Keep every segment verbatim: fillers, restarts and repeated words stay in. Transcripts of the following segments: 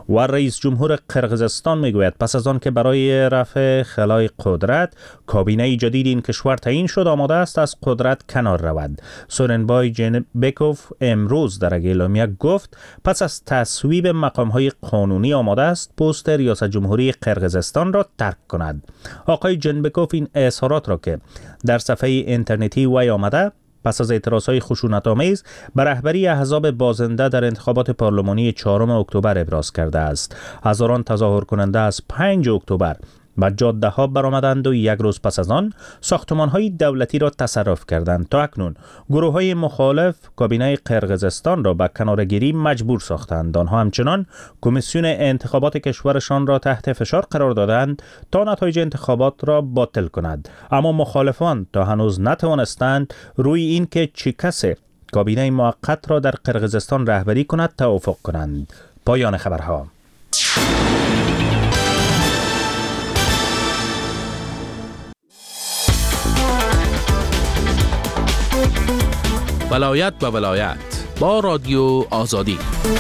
و رئیس جمهور قرقیزستان میگوید پس از آن که برای رفع خلای قدرت کابینه جدید این کشور تعیین شد آماده است از قدرت کنار رود. سورنبای جنبکوف امروز در اعلامیه گفت پس از تصویب مقام‌های قانونی آماده است پست ریاست جمهوری قرقیزستان را ترک کند. آقای جنبکوف این اظهارات را که در صفحه اینترنتی وی آمده پس از اعتراضهای خشونت‌آمیز بر رهبری احزاب بازنده در انتخابات پارلمانی چهارم اکتبر ابراز کرده است. هزاران تظاهر کننده از پنج اکتبر به جاده ها برآمدند و یک روز پس از آن ساختمان‌های دولتی را تصرف کردند. تا اکنون گروه‌های مخالف کابینه قرقیزستان را به کناره‌گیری مجبور ساختند. آنها همچنان کمیسیون انتخابات کشورشان را تحت فشار قرار دادند تا نتایج انتخابات را باطل کند، اما مخالفان تا هنوز نتوانستند روی این که چه کسی کابینه موقت را در قرقیزستان رهبری کند توافق کنند. پایان خبرها. ولایت به ولایت با رادیو آزادی.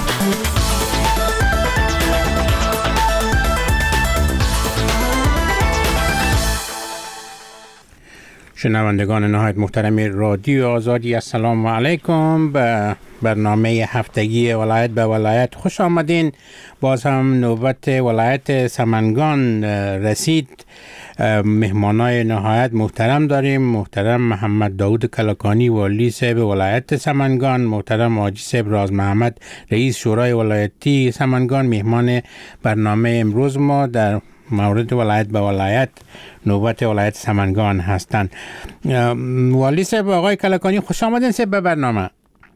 شنوندگان نهایت محترم رادیو آزادی، السلام علیکم. به برنامه هفتگی ولایت به ولایت خوش آمدین. باز هم نوبت ولایت سمنگان رسید. مهمانای نهایت محترم داریم. محترم محمد داود کلکانی والی صاحب ولایت سمنگان، محترم حاجی صاحب راز محمد رئیس شورای ولایتی سمنگان مهمان برنامه امروز ما در مورد ولایت به ولایت نوبت ولایت سمنگان هستند. والی صاحب آقای کلکانی خوش آمدین صاحب به برنامه.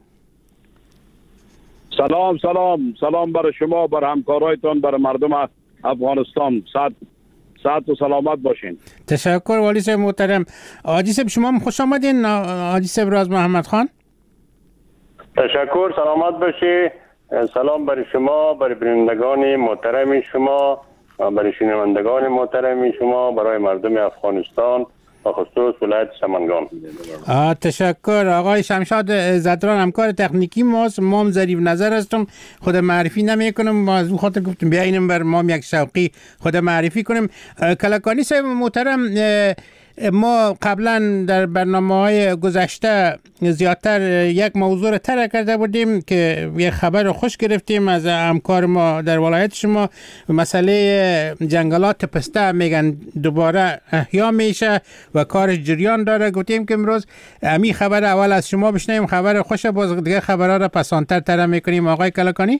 سلام سلام سلام برای شما، برای همکارایتان، برای مردم افغانستان. صحت صحت و سلامت باشین. تشکر والی صاحب محترم. حاجی صاحب شما هم خوش آمدین. حاجی صاحب راز محمد خان. تشکر، سلامت باشی. سلام برای شما، برای بینندگان محترم شما، برای شنوندگان محترم شما، برای مردم افغانستان و خصوص ولایت سمنگان. تشکر. آقای شمشاد زدران همکار تکنیکی ماست. ما هم ظریف نظر هستم، خود معرفی نمی کنم، از اون خاطر گفتم بیاینم بر ما یک شوقی خود معرفی کنیم. کلکانی صاحب محترم، ما قبلا در برنامه‌های گذشته زیادتر یک موضوع را طرح کرده بودیم که یک خبر خوش گرفتیم از همکار ما در ولایت شما. مسئله جنگلات پسته میگن دوباره احیا میشه و کارش جریان داره. گفتیم که امروز امی خبر اول از شما بشنویم، خبر خوش، باز دیگه خبرها را پسانتر طرح میکنیم. آقای کلکانی.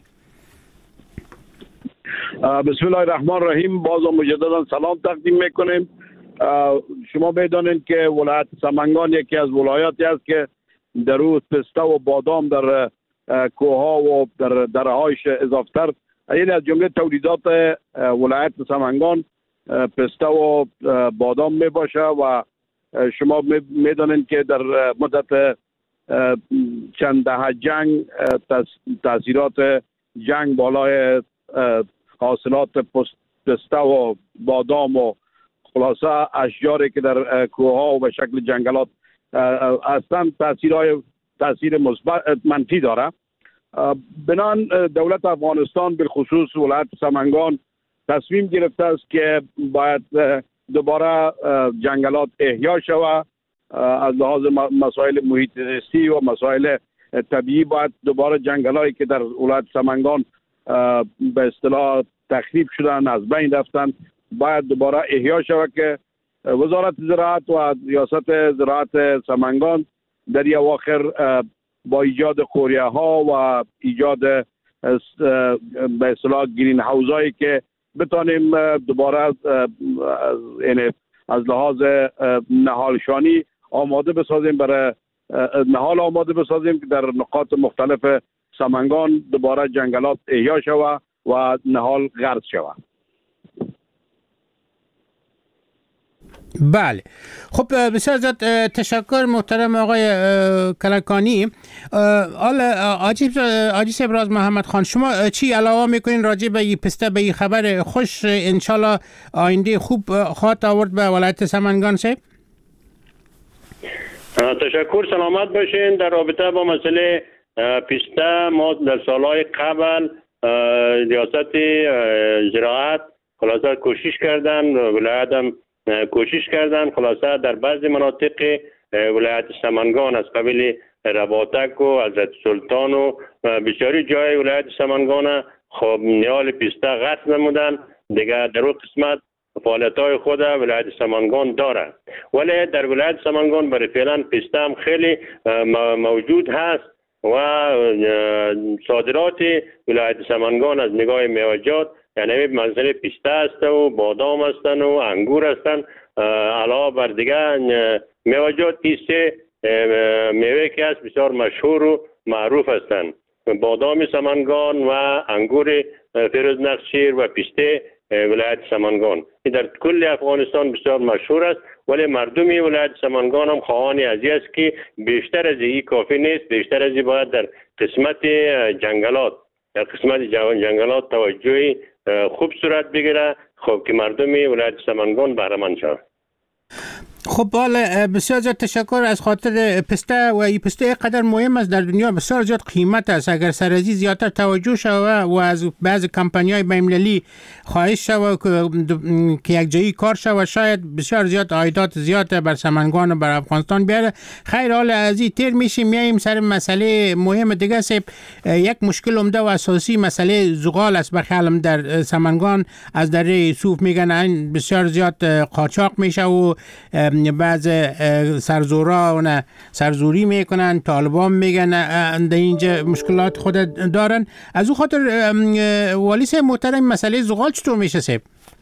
بسم الله الرحمن الرحیم. باز مجددا سلام تقدیم میکنیم. شما میدانید که ولایت سمنگان یکی از ولایاتی است که در او پسته و بادام در کوهها و در درهایش اضافتر، این از جمله تولیدات ولایت سمنگان پسته و بادام می باشه و شما میدانید که در مدت چند دهه جنگ تاثیرات جنگ بالای حاصلات پسته و بادام و خلاصه اشجاری که در کوهها و به شکل جنگلات هستند تاثیرهای تاثیر مثبت منفی داره. بنان دولت افغانستان بالخصوص ولایت سمنگان تصمیم گرفته است که باید دوباره جنگلات احیا شود. از لحاظ مسائل محیط زیستی و مسائل طبیعی باید دوباره جنگلایی که در ولایت سمنگان به اصطلاح تخریب شدن، از بین رفتن، باید دوباره احیا شود که وزارت زراعت و ریاست زراعت سمنگان در این اواخر با ایجاد قوریه ها و ایجاد به اصطلاح گرین هاوس هایی که بتانیم دوباره یعنی از لحاظ نهالشانی آماده بسازیم، برای نهال آماده بسازیم که در نقاط مختلف سمنگان دوباره جنگلات احیا شود و نهال غرس شود. بله، خب بسیار زیاد تشکر محترم آقای کلکانی. حالا حاجی صاحب راز محمد خان، شما چی علاوه میکنین راجع به این پسته، به این خبر خوش انشالله آینده خوب خواهد آورد به ولایت سمنگان صاحب؟ تشکر، سلامت باشین. در رابطه با مسئله پسته ما در سالهای قبل ریاست زراعت خلاصه کوشش کردن، ولایت هم کوشش کردن، خلاصه در بعضی مناطق ولایت سمنگان از قبیل رباطک و حضرت سلطان و بسیاری جای ولایت سمنگان خب نیال پیسته قطع نمودن. دیگر در اون قسمت فعالیت های خود ولایت سمنگان داره، ولی در ولایت سمنگان برای فعلا پیسته هم خیلی موجود هست و صادرات ولایت سمنگان از نگاه میوه‌جات یعنی مسئله پیسته است و بادام هستند و انگور هستند. علاوه بر دیگر میوه‌جات پیسته میوه که است بسیار مشهور و معروف هستند. بادام سمنگان و انگور فیروز نخشیر و پیسته ولایت سمنگان این در کل افغانستان بسیار مشهور است، ولی مردمی ولایت سمنگان هم خواهان ازی است که بیشتر از این کافی نیست، بیشتر از این باید در قسمت جنگلات در قسمت جنگلات توجهی خوب صورت بگیره خب که مردمی ولایت سمنگان بهره مند شود. خب بالا بسیار زیاد تشکر از خاطر پسته و این پسته قدر مهم است در دنیا، بسیار زیاد قیمت است. اگر سر از این زیادتر توجه شود و از بعض کمپانی‌های بین‌المللی خواهش شود که یک جایی کار شود شاید بسیار زیاد عایدات زیاد بر سمنگان و بر افغانستان بیاره. خیر حال از این تیر میشیم میایم سر مسئله مهم دیگه است. یک مشکل عمده و اساسی مسئله زغال است بخیالم در سمنگان. از دره یوسف میگن این بسیار زیاد قاچاق میشه و بعض سرزورا و سرزوری میکنن، طالبان میگن در اینجا مشکلات خود دارن. از او خاطر والی صاحب محترم مسئله زغال چطور میشه صاحب؟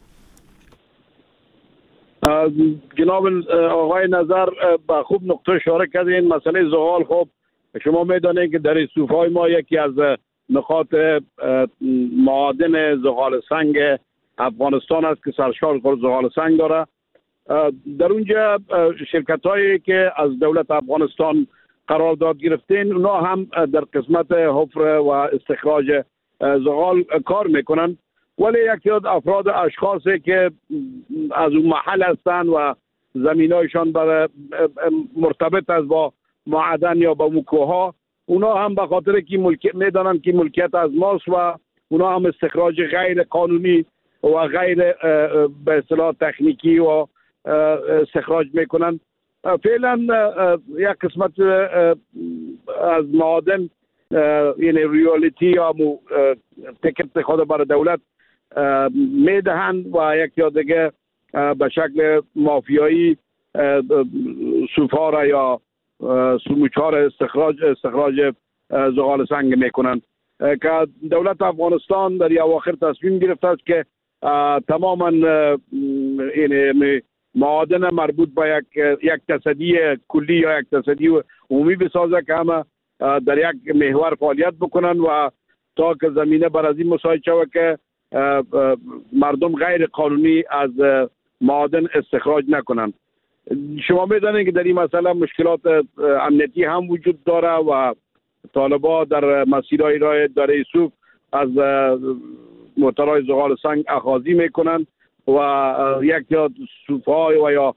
جناب آقای نظر با خوب نقطه اشاره کردین. مسئله زغال خب شما میدانید که در صوفای ما یکی از نقاط معادن زغال سنگ افغانستان است که سرشار زغال سنگ داره. در اونجا شرکت هایی که از دولت افغانستان قرارداد گرفتین اونا هم در قسمت حفر و استخراج زغال کار میکنن، ولی یکی از افراد اشخاصی که از اون محل هستن و زمینایشان برای مرتبط است با معدن یا با موکوها، اونا هم به خاطر که ملکیت میدانن که ملکیت از ماست و اونا هم استخراج غیر قانونی و غیر به اصطلاح تکنیکی و استخراج میکنن. فعلا یک قسمت از معادن یعنی ریالیتی یا تکت خود برای دولت میدهند و یک یا دیگه به شکل مافیایی سوفار یا سموچار استخراج استخراج زغال سنگ میکنند که دولت افغانستان در اواخر تصمیم گرفته است که تماما یعنی معادن مربوط به یک یک تصدی کلی یا یک تصدی عمومی بسازه که همه در یک محور فعالیت بکنن و تا که زمینه بر از این مساعد شود که مردم غیر قانونی از معادن استخراج نکنن. شما میدانید که در این مسئله مشکلات امنیتی هم وجود داره و طالبان در مسیرهای راه دره یوسف از محتوای زغال سنگ اخاذی میکنن و یک یا سوفای و یا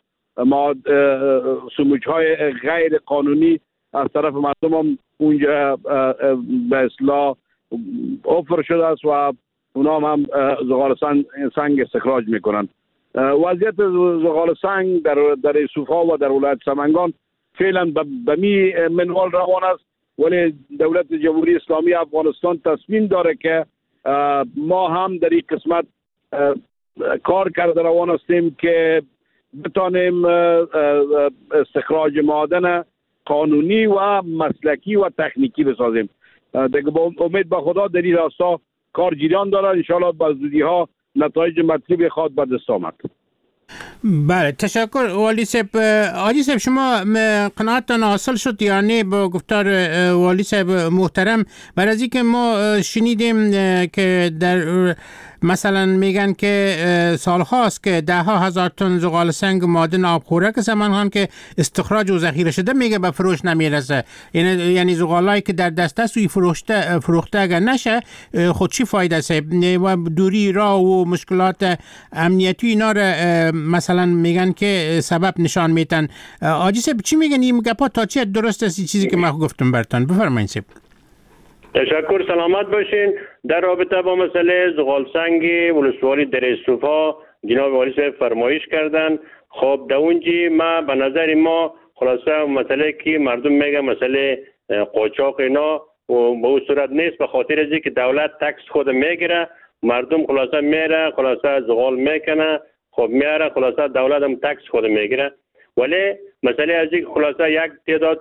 سموچهای غیر قانونی از طرف مردم هم اونجا به اصطلاح افر شده است و اونا هم زغال سنگ استخراج میکنن. وضعیت زغال سنگ در در صوفا و در ولایت سمنگان فعلا به می منوال روان است، ولی دولت جمهوری اسلامی افغانستان تصمیم داره که ما هم در این قسمت کار کرده روان هستیم که بتانیم استخراج معادن قانونی و مسلکی و تکنیکی بسازیم. دیگه با امید به خدا در این راستا کار جریان داره، انشاءالله با زودی ها نتایج مطلوب خواهد به دست آمد. بله تشکر والی صاحب. حاجی صاحب شما قناعتتان حاصل شد یعنی با گفتار والی صاحب محترم؟ برای از اینکه ما شنیدیم که در مثلا میگن که سال هاست که ده ها هزار تن زغال سنگ معادن آبخورک سمنگان که استخراج و ذخیره شده میگه به فروش نمیرسه. یعنی یعنی زغالایی که در دست است و فروخته فروخته اگر نشه خود چی فایده است؟ و دوری راه و مشکلات امنیتی اینا را مثلا میگن که سبب نشان میتن. حاجی صاحب چی میگن این گپا تا چه درست است چیزی که ما گفتم براتون؟ بفرمایید صاحب. تشکر، سلامت باشین. در رابطه با مسئله زغال سنگ ولسوالی در صوفا جناب والی صاحب فرمایش کردن. خب در اونجی ما به نظر ما خلاصه مسئله که مردم میگه مسئله قاچاق اینا و به اون صورت نیست، به خاطر از که دولت تکس خود میگیره، مردم خلاصه میره خلاصه زغال میکنه، خب میاره خلاصه دولت هم تکس خود میگیره. ولی مسئله از که خلاصه یک تعداد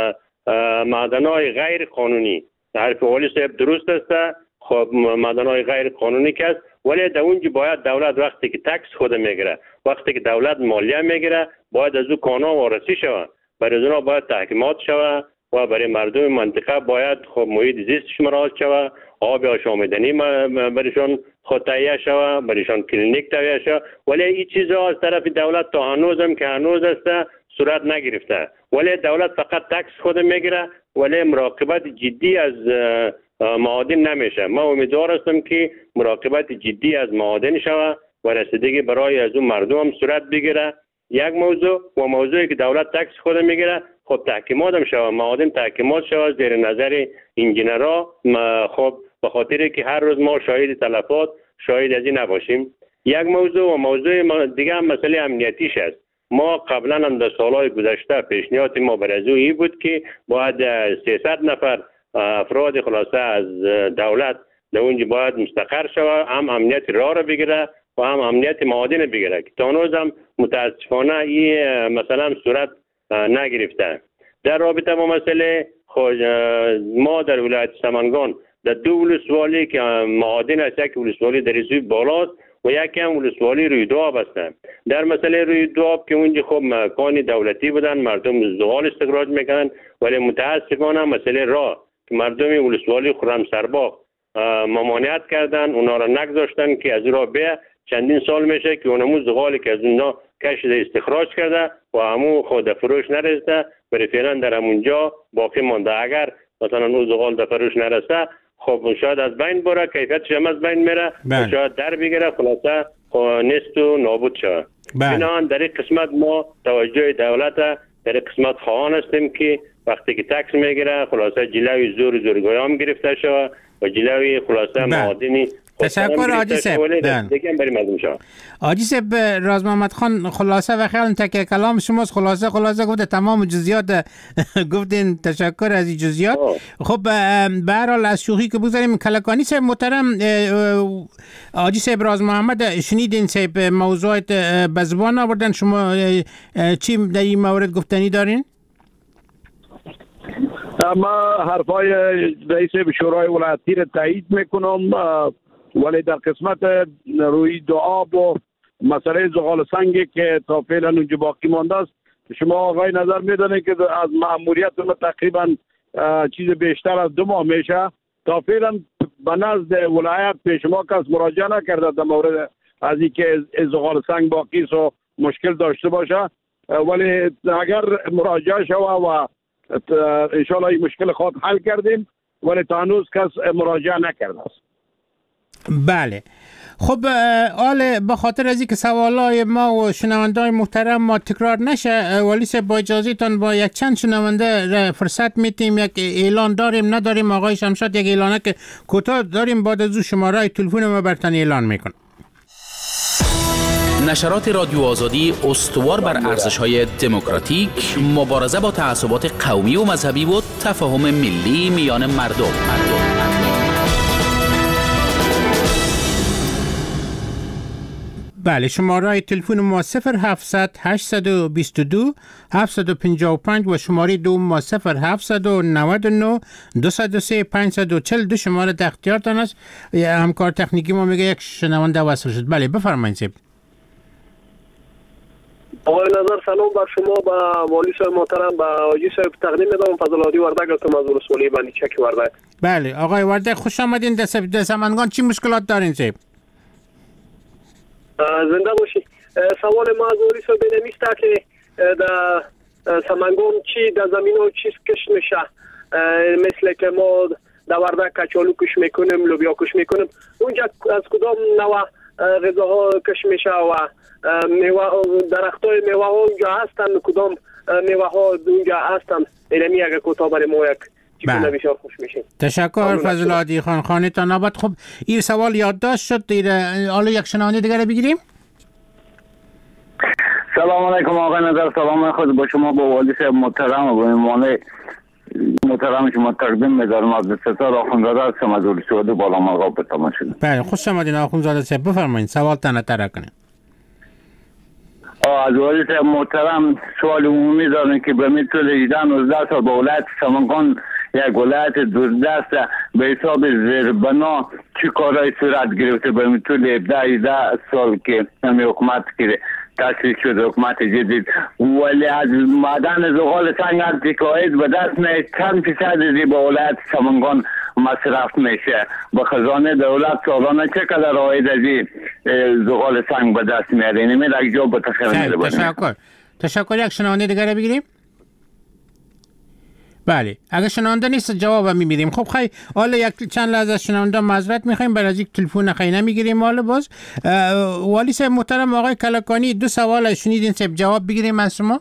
معدن‌های غیر قانونی، حرف والی صاحب درست است، خب معدن‌های غیر قانونی که است، ولی در اونجا باید دولت وقتی که تکس خود میگیره، وقتی که دولت مالیه میگیره، باید از او کانون وارسی شود، برای اونا باید تحکیمات شود و برای مردم منطقه باید خب محیط زیستش مراعات شود، آب آشامیدنی برایشان خود تهیه شود، برایشان کلینیک تهیه شود. ولی این چیزها از طرف دولت تا هنوز هم که هنوز است صورت نگرفته. ولی دولت فقط تکس خود میگیره ولی مراقبت جدی از معادن نمیشه. ما امیدوار هستم که مراقبت جدی از معادن شود و رسیدگی برای از اون مردم هم صورت بگیره. یک موضوع و موضوعی که دولت تکس خود میگیره، خب تحکیمات هم شود، معادن تحکیمات شود زیر نظر انجینرها. خب به خاطر که هر روز ما شاهد تلفات شاهد از این نباشیم. یک موضوع و موضوع دیگه هم مسئله امنیتیش است. ما قبلا هم در سالهای گذشته پیشنهاد ما بر از این بود که باید سیصد نفر افراد خلاصه از دولت در اونجا باید مستقر شود، هم امنیت راه را بگیره و هم امنیت معادن بگیره که تا هنوز هم متاسفانه این مثلا صورت نگرفته. در رابطه با مسئله ما در ولایت سمنگان در دو ولسوالی که معادن است، یک ولسوالی در سوی بالاست و یکی هم ولسوالی روی دو آب هستند. در مسئله روی دو آب که اونجا خب مکان دولتی بودن، مردم زغال استخراج میکنن، ولی متاسفانه مسئله راه که مردم ولسوالی خرم سرباغ ممانعت کردن، اونا را نگذاشتن که از راه بیا. چندین سال میشه که اونمو زغالی که از اونا کشیده استخراج کرده و همو خود فروش نرسیده، برای فعلا در همونجا باقی مانده. اگر مثلا اون زغال در فروش نرسه خب شاید از بین بره، کیفیتش هم از بین میره، شاید در بگیره، خلاصه نیست و نابود شود. بنابراین در این قسمت ما توجه دولت در این قسمت خواهان هستیم که وقتی که تکس میگیره خلاصه جلوی زور زورگوی هم گرفته شود و جلوی خلاصه معادنی. تشکر حاجی صاحب. حاجی صاحب راز محمد خان خلاصه و خیال تک کلام شماست. خلاصه خلاصه گفته تمام جزئیات گفتین. تشکر از این جزئیات. خب به هر حال از شوخی که بگذاریم، کلکانی صاحب محترم، حاجی صاحب راز محمد شنیدین صاحب موضوعات به زبان آوردن، شما چی در این مورد گفتنی دارین؟ ما حرفای رئیس شورای ولایتی را تایید میکنم، ولی در قسمت روی دو آب و مسئله زغال سنگی که تا فعلا اونجا باقی مانده است، شما آقای نظر میدانید که از مأموریت ما تقریبا چیز بیشتر از دو ماه میشه. تا فعلا به نزد ولایت پیش ما کس مراجعه نکرده در مورد از اینکه زغال سنگ باقی است و مشکل داشته باشه، ولی اگر مراجعه شود و انشاءالله این مشکل خود حل کردیم، ولی تا هنوز کس مراجعه نکرده است. بله. خب آل به خاطر از اینکه سوالای ما و شنونده‌های محترم ما تکرار نشه، ولی صاحب با اجازهتون با یک چند شنونده فرصت میتیم، یک اعلان داریم نداریم آقای شمشاد؟ یک اعلانه که کوتاه داریم، بعد از اون شماره تلفن ما براتون اعلان میکنم. نشرات رادیو آزادی استوار بر ارزش‌های دموکراتیک، مبارزه با تعصبات قومی و مذهبی و تفاهم ملی میان مردم. بله، شماره تلفن ما صفر هفتصد هشتصد و بیست و دو هفتصد و پنجاه و پنج و شماره دوم ما صفر هفتصد و نود و نه دویست و سه پانصد و چهل دو. شماره در اختیارتان است. همکار تکنیکی ما میگه یک شنونده وصل شد. بله بفرمایید. آقای نظر سلام بر شما، با والی صاحب محترم، با حاجی صاحب تقدیم می‌دارم. فضل الهادی وردک هستم از ولسوالی بندی چک وردک. بله آقای وردک خوش آمدین. در سمنگان چی مشکلات دارین صاحب؟ زنده باشی. سوال ما از والی صاحب نمیسته که در سمنگان چی در زمین‌ها چیز کش میشه، مثل که ما در وردک کچالو کش میکنیم، لوبیا کش میکنیم، اونجا از کدام نوع غذاها کش میشه و میوه درختای میوه ها اونجا هستن، کدام میوه ها اونجا هستن؟ اینمی اگه کوتاه برای ما یک چیکونه بسیار خوش میشیم. تشکر فضل عادی خان، خانتان آباد. خب این سوال یادداشت شد. حالا یک شنونده دیگه بگیریم. سلام علیکم آقای نظر، سلام خود با شما، با والی صاحب محترم و با ایمان محترم شما تقدیم می‌دارم. از ستار آخوندزاده هستم از اولی سعود بالا مرغاب به تماشین. بله خوش آمدین آخوندزاده صاحب، بفرمایید سوالتان طرح کنید. از والی صاحب محترم سوال عمومی دارم که به میتول هجده نوزده سال با ولایت سمنگان یک ولایت دوردست به حساب زیربنا چی کارهای صورت گرفته به میتول هفده هجده سال که همی حکومت کرده تأسیس شد حکومت جدید، ولی از معدن زغال سنگ هرچی که عاید به دست میاد چند فیصد ازی به ولایت سمنگان مصرف میشه؟ به خزانه دولت سالانه چقدر عاید ازی زغال سنگ به دست میاد؟ اینمی یک جا به تخیر میره. تشکر. تشکر. یک شنونده دیگر بگیریم. بله اگه شنونده نیست جواب می‌بینیم. خب خیلی حالا یک چند لحظه از شنونده معذرت می‌خوایم، برای از یک تلفن خیلی نمی‌گیریم. حالا باز والی صاحب محترم آقای کلکانی دو سوال شنیدین صاحب، جواب بگیریم از شما.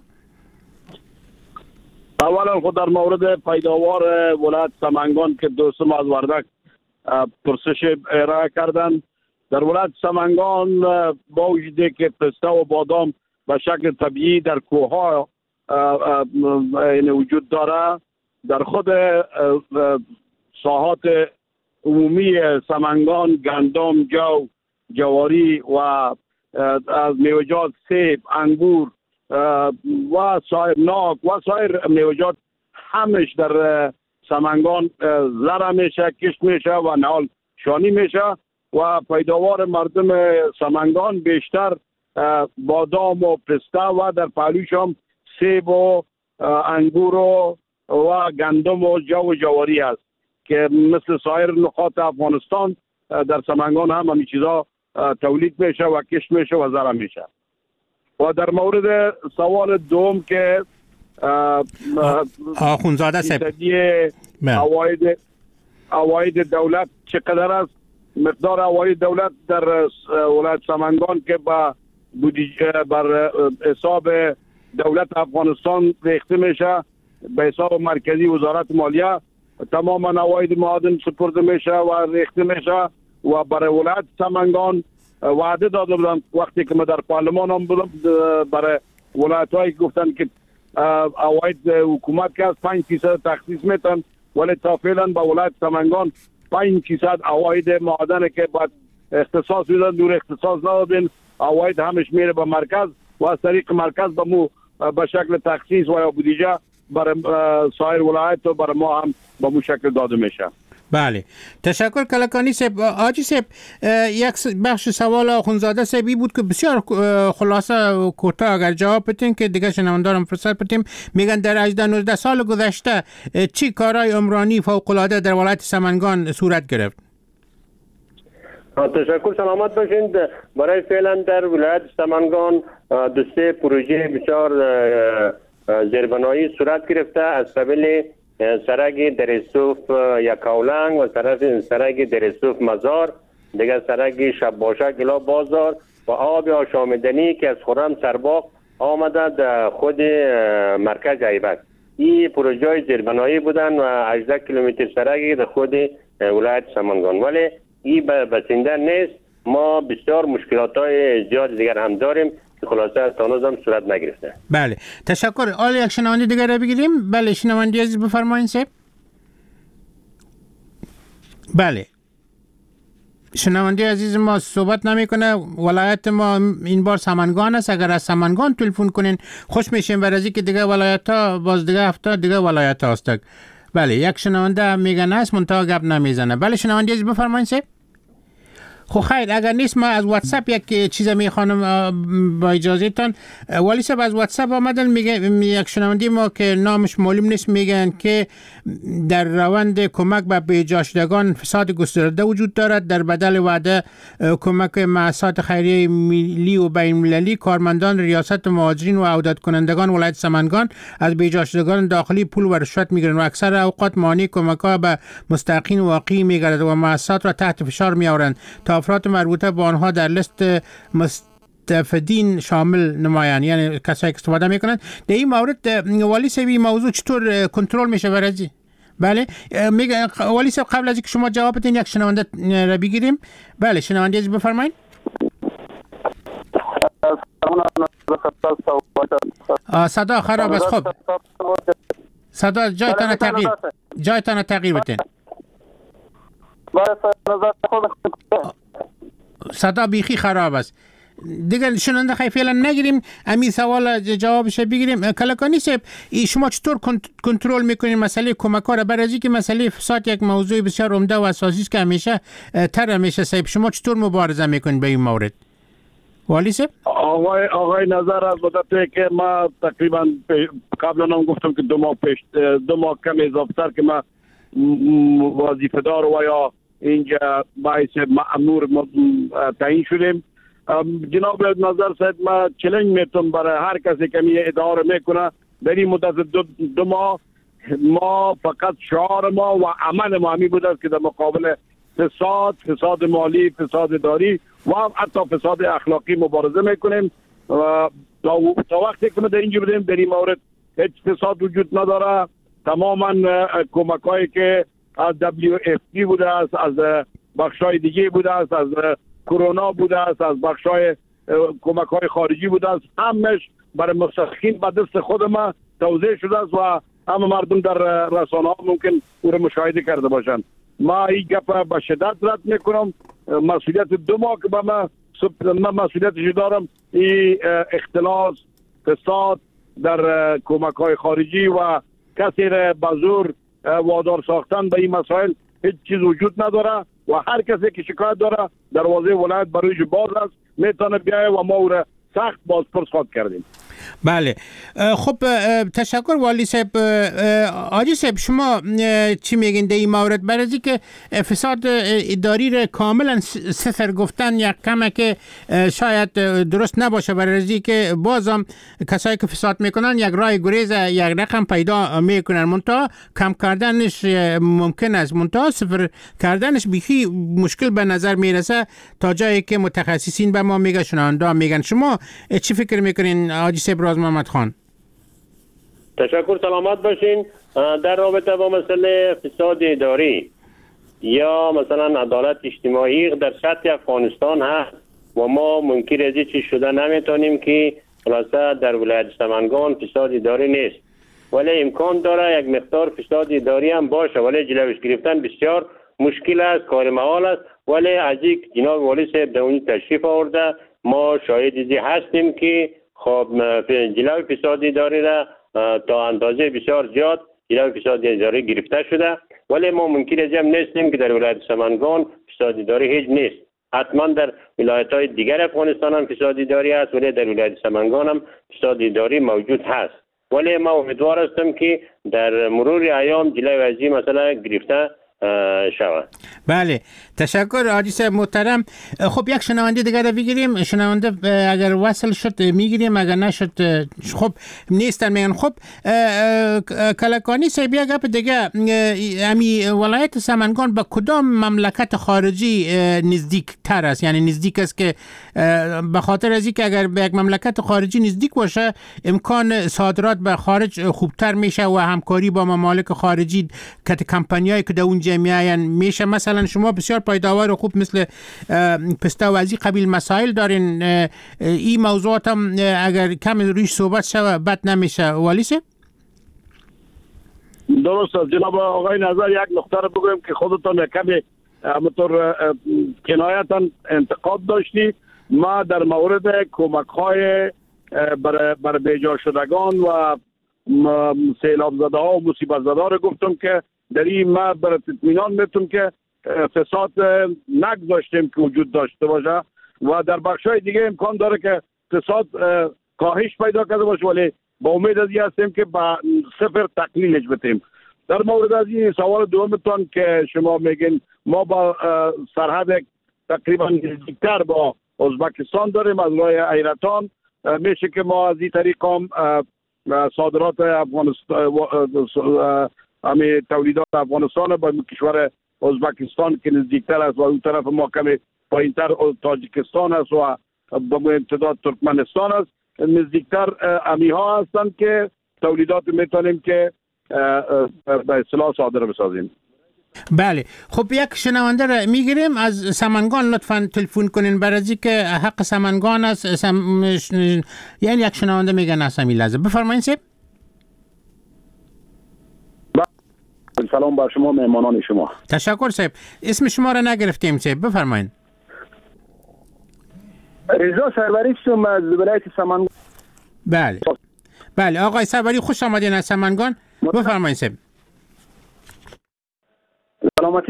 اولا خود در مورد پیداوار ولایت سمنگان که دوستم از وردک پرسش ارائه کردن، در ولایت سمنگان با وجودی که پسته و بادام به شکل طبیعی در کوه‌ها این وجود داره، در خود ساحات عمومی سمنگان گندم، جو، جواری و از میوه‌جات سیب، انگور و سایر ناک و سایر میوه‌جات همش در سمنگان زرع میشه، کشت میشه و نهال شانی میشه و پیداوار مردم سمنگان بیشتر بادام و پسته و در پهلوش هم سیب و انگور و و گندم و جو و جواری است که مثل سایر نقاط افغانستان در سمنگان هم همین چیزا تولید میشه و کشت میشه و زرع میشه. و در مورد سوال دوم که آخوندزاده صاحب اواید اواید دولت چقدر است؟ مقدار اواید دولت در ولایت سمنگان که با بودجه بر حساب دولت افغانستان ریخته میشه به حساب مرکزی وزارت مالیه، تمام اواید معادن سپرده میشه و ریخته میشه و برای ولایت سمنگان وعده داده بودن وقتی که ما در پارلمان هم بودم برای ولایت هایی گفتن که اواید حکومت که از پنج فیصد تخصیص میتن، ولی تا فعلا با ولایت سمنگان پنج فیصد اواید معادن که باید اختصاص بدن دور اختصاص ندادن، اواید همش میره به مرکز و از طریق مرکز به مو به شکل تخصیص و یا بودجه برای سایر ولایت و برای ما هم به مو شکل داده میشه. بله تشکر کلکانی صاحب. آجی صاحب یک بخش سوال آخوندزاده صاحبی بود که بسیار خلاصه کوتاه اگر جواب بدین که دیگه شنوندارم فرصت بدیم. میگن در هجده نوزده سال گذشته چی کارهای عمرانی فوق العاده در ولایت سمنگان صورت گرفت؟ تشکر، سلامت باشین. برای فعلا در ولایت سمنگان دو سه پروژه بسیار زیربنایی صورت گرفته از قبیل سرک درسوف یکاولنگ و سرک درسوف مزار، دیگر سرک شباشه گلا بازار و آب آشامیدنی که از خرم سرباغ آمده در خود مرکز ایبک. این پروژه زیربنایی بودن و هجده کیلومتر سرک در خود ولایت سمنگان، ولی این بسنده نیست. ما بسیار مشکلات های زیاد دیگر هم داریم که خلاصه از تانوز هم صورت نگرفته. بله تشکر. آل یک شنونده دیگر را بگیریم. بله شنونده عزیز بفرمایید صاحب. بله شنونده عزیز ما صحبت نمیکنه. ولایت ما این بار سمنگان است. اگر از سمنگان تلفن کنین خوش میشیم، برای که دیگه ولایت ها باز دیگه هفته دیگه ولایت ها است. بله یک شنونده میگن است منتها گپ نمیزنه. بله شنونده عزیز بفرمایید صاحب. خب خیر اگر نیست ما از واتساپ یک چیز میخوانم با اجازهتان. والی صاحب از واتساپ آمدن، میگه یک شنونده ما که نامش معلوم نیست میگن که در روند کمک به بیجا شدگان فساد گسترده وجود دارد. در بدل وعده کمک مؤسسات خیریه ملی و بین المللی، کارمندان ریاست مهاجرین و عودت کنندگان ولایت سمنگان از بیجا شدگان داخلی پول و رشوت میگیرند و اکثر اوقات مانع کمک ها به مستحقین واقعی میگردد و مؤسسات را تحت فشار میآورند تا افراد مربوطه به آنها در لیست مستفیدین شامل نمایند، یعنی کسایی که استفاده میکنند. در این مورد والی صاحب موضوع چطور کنترل میشه برای بله میگه والی صاحب قبل از اینکه شما جواب بدین یک شنونده را بگیریم. بله شنونده از بفرمایید. صدا خراب است. خب صدا جایتان تغییر جایتان تغییر بدین. صدا بیخی خراب است دیگه. شنونده خیلی فعلا نگیریم، همین سوال جوابش بگیریم. کلکانی صاحب شما چطور کنترل میکنین مسئله کمک‌ها را؟ برای اینکه مسئله فساد یک موضوع بسیار عمده و اساسی است که همیشه تر همیشه صاحب شما چطور مبارزه میکنین به این مورد؟ والی صاحب آقای آقای نظر از مدتی که ما تقریبا قبلا هم گفتم که دو ماه پیش دو ماه کم اضافه تر که ما وظیفه دار و یا اینجا باعث مأمور تعیین شدیم. جناب نظر صاحب ما چالش میتونم برای هر کسی که می اداره میکنه در این مدت دو, دو ماه ما فقط شعار ما و عمل ما همی بوده است که در مقابل فساد، فساد مالی، فساد اداری و حتی فساد اخلاقی مبارزه میکنیم. و تا وقتی که ما در اینجا بودیم در این مورد هیچ فساد وجود نداره. تماما کمک هایی که از دبلیو اف پی بوده است، از بخشای دیگه بوده است، از کرونا بوده است، از بخشای کمک های خارجی بوده است، همش برای مستحقین به دست خود ما توزیع شده است و همه مردم در رسانه ها ممکن او را مشاهده کرده باشند. ما این گپ به شدت رد میکنم. مسئولیت دو ماه که به ما من مسئولیتش دارم این اختلاس، فساد در کمک های خارجی و کسی را به زور وادار ساختن به این مسائل هیچ چیز وجود نداره و هر کسی که شکایت داره دروازه ولایت برایش باز است، میتونه بیایه و ما او را سخت بازپرس خواهد کردیم. بله خب تشکر والی صاحب. آجی صاحب شما چی میگین در این مورد؟ برای اینکه فساد اداری را کاملا صفر گفتن یک کمه که شاید درست نباشه، برای اینکه بازم کسایی که فساد میکنن یک راه گریز یک رقم پیدا میکنن، منتها کم کردنش ممکن است، منتها صفر کردنش بیخی مشکل به نظر میرسه تا جایی که متخصصین به ما میگن، شنونده میگن. شما چی فکر میکنین آجی صاحب راز محمد خان؟ تشکر، سلامت باشین. در رابطه با مسئله فساد اداری یا مثلا عدالت اجتماعی در سطح افغانستان هست و ما منکر از این چیز شده نمیتونیم که خلاصه در ولایت سمنگان فساد اداری نیست، ولی امکان داره یک مقدار فساد اداری هم باشه، ولی جلوش گرفتن بسیار مشکل است، کار محال است. ولی از این جناب والی صاحب در اون تشریف آورده ما شاهد این هستیم که خب جلوی فساد اداری را تا اندازه بسیار زیاد جلوی فساد اداری گرفته شده، ولی ما منکر از هم نیستیم که در ولایت سمنگان فساد اداری هیچ نیست. حتما در ولایت های دیگر افغانستان هم فساد اداری هست، ولی در ولایت سمنگان هم فساد اداری موجود هست. ولی ما امیدوار هستم که در مرور ایام جلوی از این مسئله گرفته شود. بله تشکر حاجی صاحب محترم. خب یک شنونده دیگر رو بگیریم. شنونده اگر وصل شد میگیریم، اگر نشد خب نیستن میگن. خب کلکانی صاحب یک گپ دیگه، امی ولایت سمنگان به کدام مملکت خارجی نزدیک تر است؟ یعنی نزدیک است که به خاطر از اینکه اگر به یک مملکت خارجی نزدیک باشه امکان صادرات به خارج خوبتر میشه و همکاری با ممالک خارجی که کمپانیایی که در اونجا میاین میشه. مثلا شما بسیار پایداور و خوب مثل پسته و از این قبیل مسائل دارین، این موضوعات هم اگر کم رویش صحبت شود بد نمیشه. والی صاحب درست است جناب آقای نظر. یک نکته رو بگویم که خودتان کمی همونطور کنایتا انتقاد داشتی. ما در مورد کمک های بر بر بیجا شدگان و سیلاب زده ها و مصیبت زده ها رو گفتم که در این ما برای اطمینان میتونم که فساد نگذاشتیم که وجود داشته باشه و در بخشای دیگه امکان داره که فساد کاهش پیدا کرده باشه، ولی با امید از این هستیم که با صفر تقلیلش بتیم. در مورد از این سوال دومتون که شما میگین ما با سرحد تقریبا نزدیکتر با ازبکستان داریم از راه ایرتان، میشه که ما از این طریق هم صادرات افغانستان همه تولیدات افغانستان با کشور ازبکستان که نزدیکتر است و اون طرف ما کمی پایینتر تاجیکستان است و با امتداد ترکمنستان است، نزدیکتر امی ها هستند که تولیدات میتونیم که به اصطلاح صادر بسازیم. بله خب یک شنونده را میگیریم از سمنگان، لطفا تلفن کنین برای که حق سمنگان است. سم... یعنی یک شنونده میگن از همین لحظه. بفرمایید سیب. سلام بر شما مهمانان شما. تشکر سیب. اسم شما را نگرفتیم سیب، بفرمایید. رضا سروری هستم از ولایت سمنگان. بله بله آقای سروری خوش آمدین از سمنگان، بفرمایید سیب. سلامتی.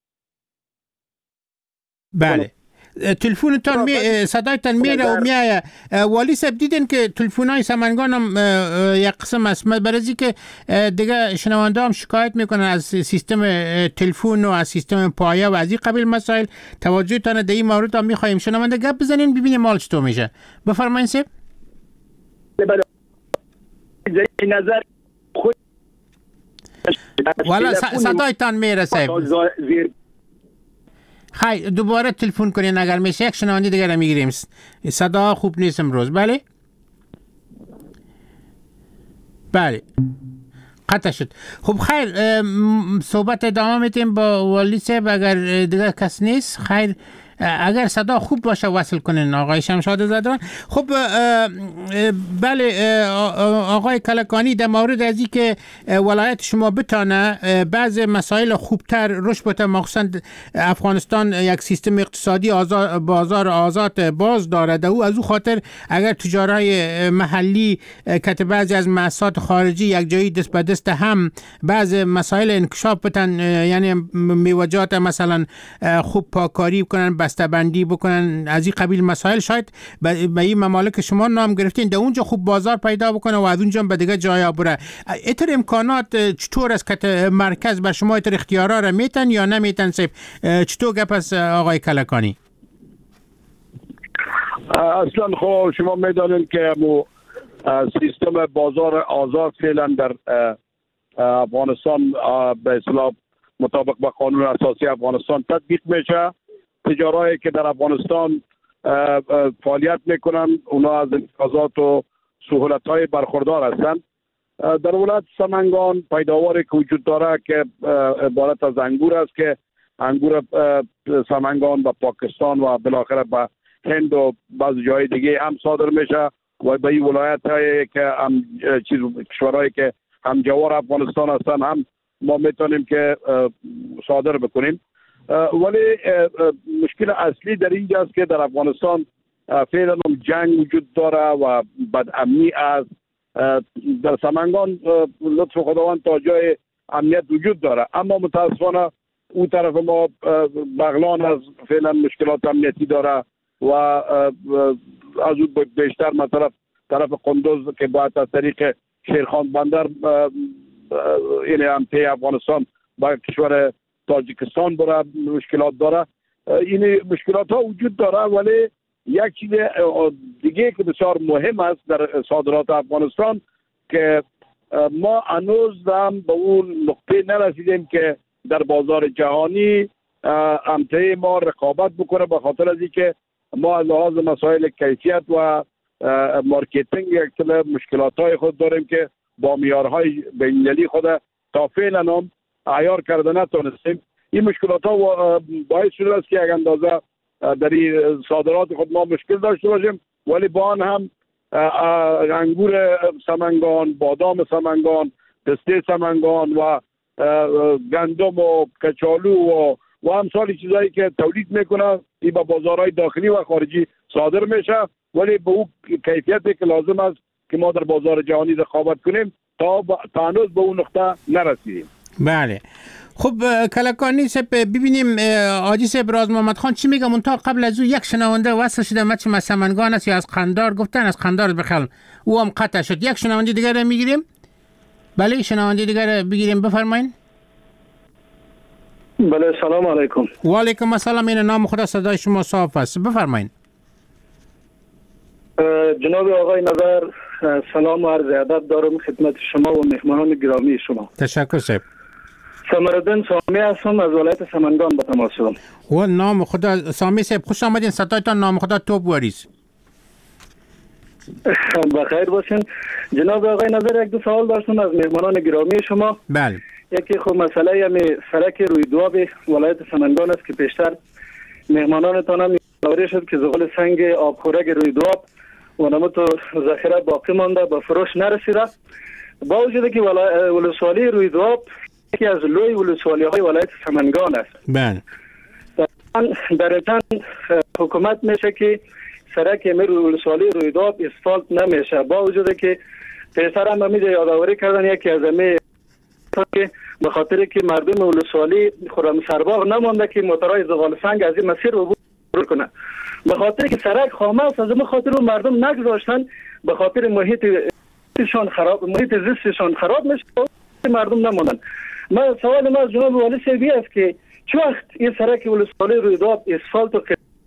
بله تلفنتان می صدایتان میره و میایه. والی صاحب دیدین که تلفن‌های سمنگان هم یک قسم است، برای که دیگه شنونده هم شکایت میکنن از سیستم تلفن و از سیستم پایه و از این قبیل مسائل. توجهتان در این مورد هم میخوایم شنونده گپ بزنین ببینیم مال چطور میشه. بفرمایید صاحب. نظر خود والا صدایتان میره صاحب. خیلی دوباره تلفن کنین اگر میشه، یک شنونده دیگه را میگیریم. صدا خوب نیست امروز. بله بله قطع شد. خب خیر صحبت ادامه میتیم با والی صاحب اگر دیگه کس نیست. خیر اگر صدا خوب باشه وصل کنین آقای شمشاد زدران. خب بله آقای کلکانی، در مورد از این که ولایت شما بتانه بعض مسائل خوبتر رشد بده، مخصوصا افغانستان یک سیستم اقتصادی آزاد، بازار آزاد باز دارد، او از او خاطر اگر تجارای محلی که بعضی از مؤسسات خارجی یک جایی دست به دست هم بعض مسائل انکشاف بتن، یعنی میوجات مثلا خوب پاکاری کنن، بسته‌بندی بکنن، از این قبیل مسائل، شاید به این ممالک شما نام گرفتین در اونجا خوب بازار پیدا بکنه و از اونجا به دیگه جایا بره. ایتر امکانات چطور است که مرکز بر شما ایتر اختیارا را میتن یا نمیتن؟ سیب چطور گپ است آقای کلکانی؟ اصلا خب شما میدانید که مو سیستم بازار آزاد فعلا در افغانستان به اصطلاح مطابق با قانون اساسی افغانستان تطبیق میشه. تجارایی که در افغانستان فعالیت میکنن اونا از امتیازات و سهولت‌های برخوردار هستند. در ولایت سمنگان پیداواری که وجود داره که عبارت از انگور است که انگور سمنگان و پاکستان و بالاخره به هند و بعض جای دیگه هم صادر میشه و به این ولایت‌های که هم چیز کشورهایی که هم جوار افغانستان هستن هم ما میتونیم که صادر بکنیم. ولی مشکل اصلی در اینجا است که در افغانستان فعلا جنگ وجود داره و بدامنی است. در سمنگان لطف خداوند تا جای امنیت وجود داره، اما متاسفانه اون طرف ما بغلان از فعلا مشکلات امنیتی داره و از اون بیشتر مثلا طرف قندوز که باید از طریق شیرخان بندر این امتی افغانستان با کشور تاجیکستان برای مشکلات داره. این مشکلات ها وجود داره، ولی یک چیز دیگه که بسیار مهم است در صادرات افغانستان که ما هنوز هم به اون نقطه نرسیدیم که در بازار جهانی امتی ما رقابت بکنه، به خاطر از اینکه ما از لحاظ مسائل کیفیت و مارکتینگ یک سری مشکلات های خود داریم که با معیارهای بین‌المللی خود تا فعلا هم عیار کرده نتونستیم. این مشکلات ها باعث شده است که یک اندازه در صادرات خود ما مشکل داشته باشیم، ولی با آن هم انگور سمنگان، بادام سمنگان، پسته سمنگان و گندم و کچالو و و امثال چیزایی که تولید میکنه این با بازارهای داخلی و خارجی صادر میشه، ولی به اون کیفیتی که لازم است که ما در بازار جهانی رقابت کنیم تا تا هنوز به اون نقطه نرسیدیم. بله خب کلکانی صاحب ببینیم حاجی صاحب راز محمد خان چی میگه. منتها قبل از او یک شنونده وصل شده مچ سمنگان است یا از قندار گفتن، از قندار بخل او هم قطع شد. یک شنونده دیگر رو میگیریم. بله شنونده دیگر رو بگیریم، بفرمایید. بله سلام علیکم. و علیکم السلام. این نام خدا صدای شما صاف است، بفرمایید. جناب آقای نظر سلام و عرض ادب دارم خدمت شما و مهمانان گرامی شما. تشکر صاحب. سمرالدین سامی هستم از ولایت سمنگان به تماس شدم. و نام خدا سامی صاحب خوش آمدین. صدایتان نام خدا توپ واریز. بخیر باشین جناب آقای نظر. یک دو سوال داشتم از مهمانان گرامی شما. بله. یکی خب مسئله همی سرک روی دواب ولایت سمنگان است که پیشتر مهمانانتان هم یادآوری شد که زغال سنگ آبخورک روی دواب و نمو تو ذخیره باقی مانده به فروش نرسیده. با وجود که ولسوالی روی دواب یکی از لوی ولسوالی های ولایت سمنگان است. بله. در این حکومت میشه که سرک می روی ولسوالی روی دواب اسفالت نمیشه، با وجود که پیشتر هم همیشه یادآوری کردن یکی از همه که به خاطر که مردم ولسوالی خرم سرباغ نمانده که موتورهای زغال سنگ از این مسیر عبور کنه. به خاطر که سرک خامه است، از این خاطر مردم نگذاشتن، به خاطر محیط زیستشان خراب محیط زیستشان خراب میشه، مردم نماندن. من سوال ما از جناب والی سیبی است که چه وقت این سرک ولسوالی روی دواب اسفالت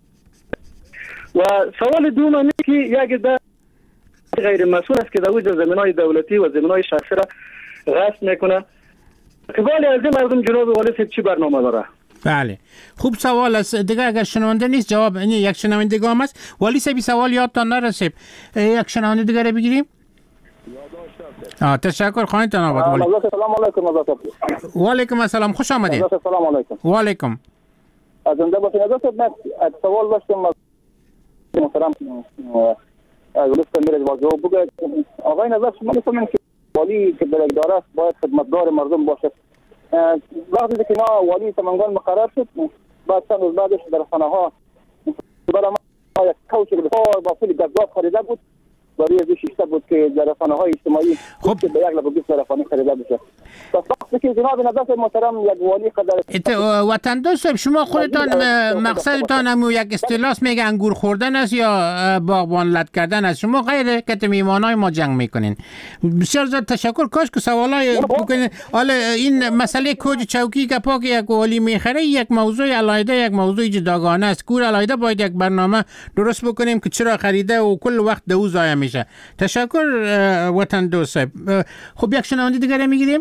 و سوال دوم اینه که یک ده غیر مسئول است که در وجه زمینای دولتی و زمینای شخصی را غصب میکنه. قبال از این مردم جناب والی سیب چی برنامه داره؟ بله خوب سوال است دیگه. اگر شنونده نیست جواب این یک شنونده گام است. والی سیبی سوال یادتان نرسید. یک شنونده دیگه رو بگیریم. آه تشکر خواهیتان آباد. سلام علیکم. و علیکم السلام، خوش آمدید. سلام علیکم. و علیکم. از زنده باشید. من سوال داشتم محترم از لیست میره واجب بگه آقای نظر شما میفهمین که والی که در اداره است باید خدمتگار مردم باشد. وقتی که ما والی سمنگان مقرر شد بعد چند روز بعدش در خانه ها برای ما یک کوچ بسیار با پول گذاف خریده بود برای از شیشته بود که در خانه های اجتماعی خب به یک لبه بیست رفانی خریده بشه. پس وقتی که جناب نظر محترم یک والی قدر وطن دوست شما خودتان مقصدتان هم یک اصطلاح میگه انگور خوردن است یا باغبان لد کردن است. شما غیر که میمانای ما جنگ میکنین. بسیار زیاد تشکر. کاش که سوالای بکنین. حالا این مسئله کوچ چوکی که پاک یک والی میخره یک موضوع علاوه یک موضوع جداگانه است. کور علاوه باید یک برنامه درست بکنیم که چرا خریده و کل وقت دو ضایع میشه. تشکر وطن دوست. خب یک شنونده دیگه میگیریم.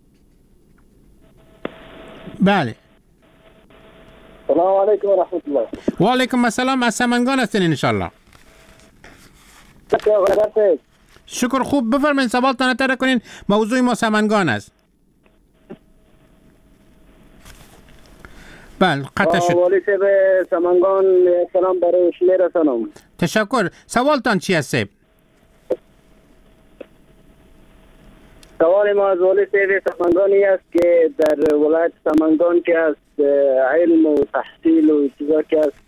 بله. سلام علیکم و رحمت الله. و علیکم السلام. از سمنگان هستین ان شاء الله. شکر. خوب بفرمایید سوالتان تر کنین. موضوع ما سمنگان است. بله قطع شد. والی صاحب سمنگان سلام برای شما رسانم. تشکر. سوالتان چی است؟ سوال ما از والی صاحب سمنگانی است که در ولایت سمنگان که از علم و تحصیل و چیزا که از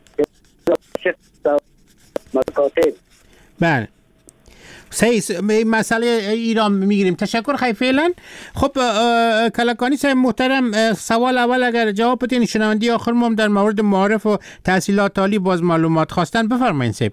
مکاتب. بله صحیح. مسئله ایران میگیریم. تشکر. خیلی فعلا. خب کلکانی صاحب محترم سوال اول اگر جواب بدین شنوندی آخر ما در مورد معارف و تحصیلات عالی باز معلومات خواستن بفرمایید صاحب.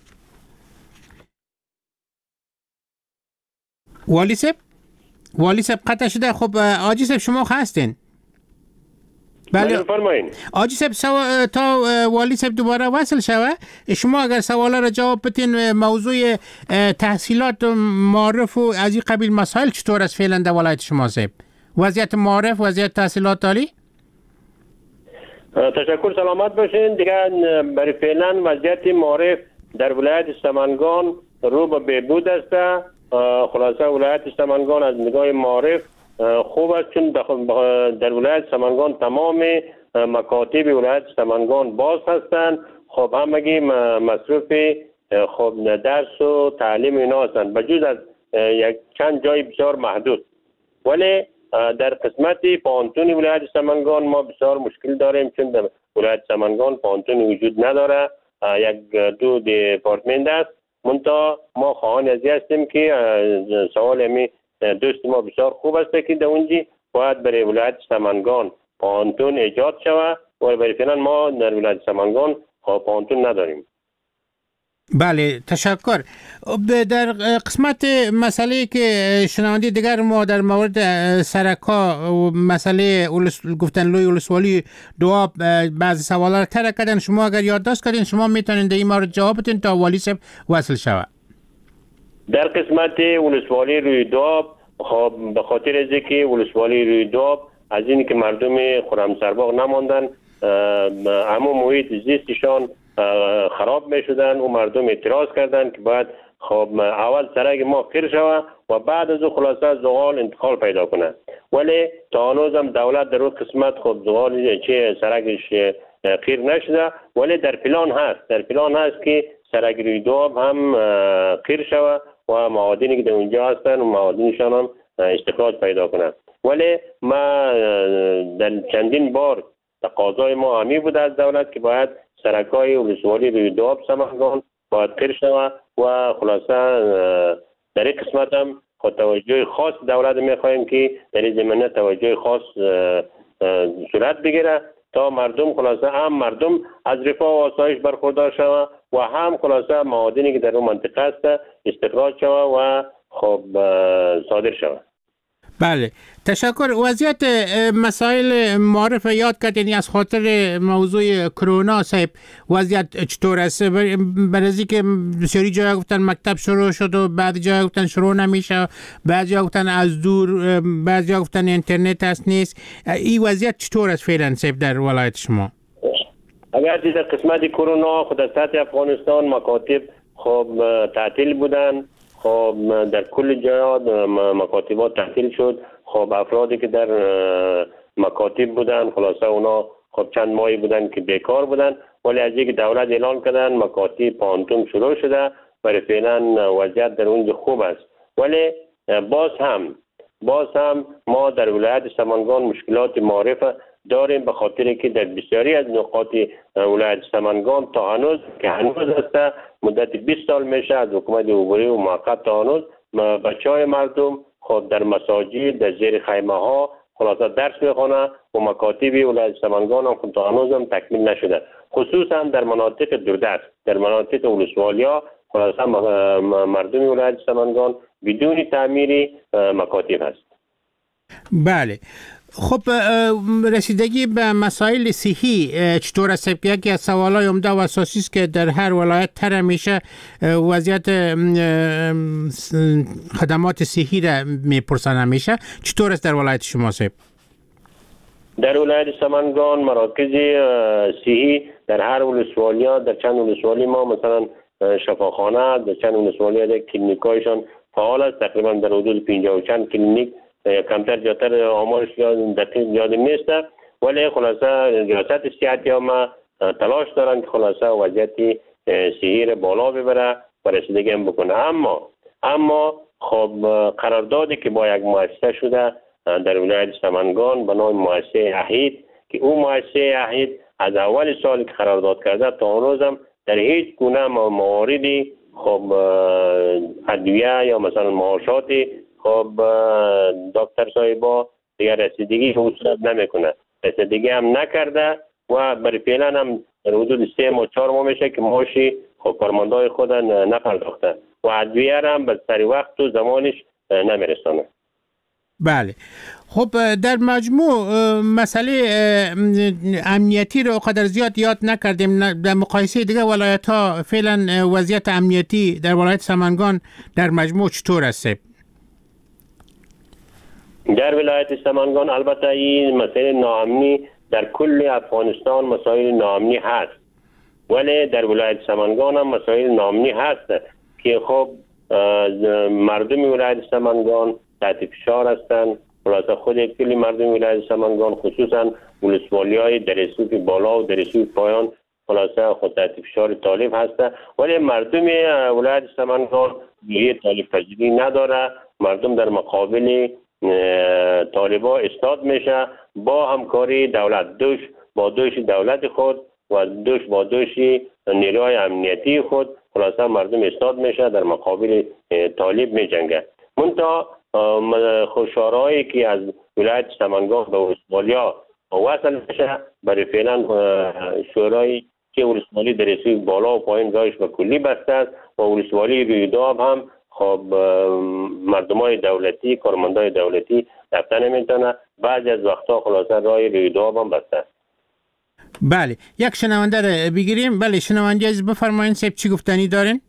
والی صاحب والی صاحب قطع شده. خب آجی صاحب شما هستین؟ بله فرمایید. آجی صاحب سوا... تا والی صاحب دوباره وصل شوه شما اگر سوالا را جواب بدین موضوع تحصیلات معارف و از این قبیل مسائل چطور است فعلا در ولایت شما صاحب؟ وضعیت معارف، وضعیت تحصیلات عالی؟ تشکر. سلامت باشین. دیگه برای فعلا وضعیت معارف در ولایت سمنگان رو به بهبود است. خلاصه ولایت سمنگان از نگاه معارف خوب است چون در ولایت سمنگان تمام مکاتب ولایت سمنگان باز هستند. خب همگی مصروف خب درس و تعلیم اینا هستند بجز از یک چند جای بسیار محدود. ولی در قسمت پانتون ولایت سمنگان ما بسیار مشکل داریم چون در ولایت سمنگان پانتون وجود نداره. یک دو دیپارتمنت است. منتها ما خواهان ازی هستیم که سوال همی دوست ما بسیار خوب است که در اونجی باید برای ولایت سمنگان پانتون ایجاد شود و برای فعلا ما در ولایت سمنگان پانتون نداریم. بله تشکر. در قسمت مسئله که شنوندی دیگر ما در مورد سرکا و مسئله گفتن لوی ولسوالی دواب بعضی سوالا را طرح کردن. شما اگر یادداشت کردین شما میتونین در این مورد جواب بدین تا والی صاحب وصل شود. در قسمت ولسوالی روی دواب خب به خاطر از اینکه ولسوالی روی دواب از این که مردم خرم سرباغ نماندن همون محیط زیستشان خراب می شدن و مردم اعتراض کردند که باید خب اول سرک ما خیر شود و بعد از او خلاصه زغال انتقال پیدا کنه. ولی تا هنوز هم دولت در اون قسمت خب زغال چه سرکش خیر نشده، ولی در پلان هست در پلان هست که سرک رویداد هم خیر شود و معادنی که در اونجا هستن و معادنشان هم استخراج پیدا کنند. ولی ما در چندین بار تقاضای ما همی بوده از دولت که باید سرکای ولسوالی رویداد سمنگان باید خیر شود و خلاصه در این قسمت هم خود توجه خاص دولت میخواهیم که در این زمینه توجه خاص صورت بگیره تا مردم خلاصه هم مردم از رفاه و آسایش برخوردار شود و هم خلاصه معادنی که در اون منطقه است استخراج شود و خب صادر شود. بله، تشکر. وضعیت مسائل معارف یاد کردین از خاطر موضوع کرونا صاحب، وضعیت چطور است؟ برای که بسیاری جا گفتن مکتب شروع شد و بعد جا گفتن شروع نمیشه، بعد جا گفتن از دور، بعد جا گفتن اینترنت هست نیست. این وضعیت چطور است فعلا صاحب در ولایت شما؟ اگر در قسمت کرونا خود از سطح افغانستان مکاتب خب تعطیل بودن، خب در کل جهات مکاتبات تعطیل شد. خب افرادی که در مکاتب بودن خلاصه اونا خب چند ماهی بودن که بیکار بودن، ولی از اینکه دولت اعلان کردن مکاتب پانتون شروع شده برای فعلا وضعیت در اونجا خوب است. ولی باز هم باز هم ما در ولایت سمنگان مشکلات معرفه داریم، به خاطر که در بسیاری از نقاط ولایت سمنگان تا هنوز که هنوز است مدت بیست سال میشه از حکومت عبوری و موقت تا هنوز بچهای مردم خود در مساجد در زیر خیمه ها خلاصه درس میخوانه و مکاتب ولایت سمنگان هم تا هنوز هم تکمیل نشده، خصوصا در مناطق دوردست در مناطق ولسوالیا خلاصه مردم ولایت سمنگان بدون تعمیر مکاتب هست. بله. خب رسیدگی به مسائل صحی چطور است؟ یکی از سوالای عمده و اساسی است که در هر ولایت تر میشه، وضعیت خدمات صحی را میپرسن همیشه. چطور است در ولایت شما صاحب؟ در ولایت سمنگان مراکز صحی در هر ولسوالیا در چند ولسوالی ما مثلا شفاخانه در چند ولسوالیا در کلینیکایشان فعال است، تقریبا در حدود پنجاه و چند کلینیک، کمتر جاتر آمارش دقیق یاد نیست، ولی خلاصه ریاست صحتی ما تلاش دارن که خلاصه وضعیت صحی را بالا ببره و رسیدگی هم بکنه. اما اما خب قراردادی که با یک مؤسسه شده در ولایت سمنگان به نام مؤسسه احید که اون مؤسسه احید از اول سالی که قرارداد کرده تا هنوز هم در هیچ گونه مواردی خب ادویه یا مثلا معاشاتی خب دکتر صاحبا دیگر رسیدگی حصول نمیکنه، رسیدگی هم نکرده و برای فعلا هم در حدود سه ماه چهار ماه میشه که معاشی خب کارمندای خود نپرداخته و ادویه هم به سری وقت و زمانش نمیرسانه. بله. خب در مجموع مسئله امنیتی رو قدر زیاد یاد نکردیم. در مقایسه دیگه ولایت ها فعلا وضعیت امنیتی در ولایت سمنگان در مجموع چطور است؟ در ولایت سمنگان البته این مسئله ناامنی در کل افغانستان مسائل ناامنی هست، ولی در ولایت سمنگان هم مسائل ناامنی هست که خب مردم ولایت سمنگان تحت فشار هستند. خلاصه خود کلی مردم ولایت سمنگان خصوصا ولسوالی‌های درسوف بالا و درسوف پایان خلاصه خود تحت فشار طالب هست، ولی مردم ولایت سمنگان یه طالب پذیری نداره. مردم در مقابل طالبا استاد میشه با همکاری دولت، دوش با دوش دولت خود و دوش با دوش نیروهای امنیتی خود خلاصه مردم استاد میشه در مقابل طالب میجنگه. منتها خوشارهایی که از ولایت سمنگان به ولسوالیا وصل میشه برای فعلا شورای که ولسوالی درسی بالا و پایین راهش به کلی بسته است و ولسوالی رویداد هم خب مردمای دولتی کارمندای دولتی رفتن نمیتونه، بعضی از وقتا خلاصه راه رویداد هم بسته است. بله، یک شنونده رو بگیریم. بله شنونده عزیز بفرمایید صاحب چی گفتنی دارین؟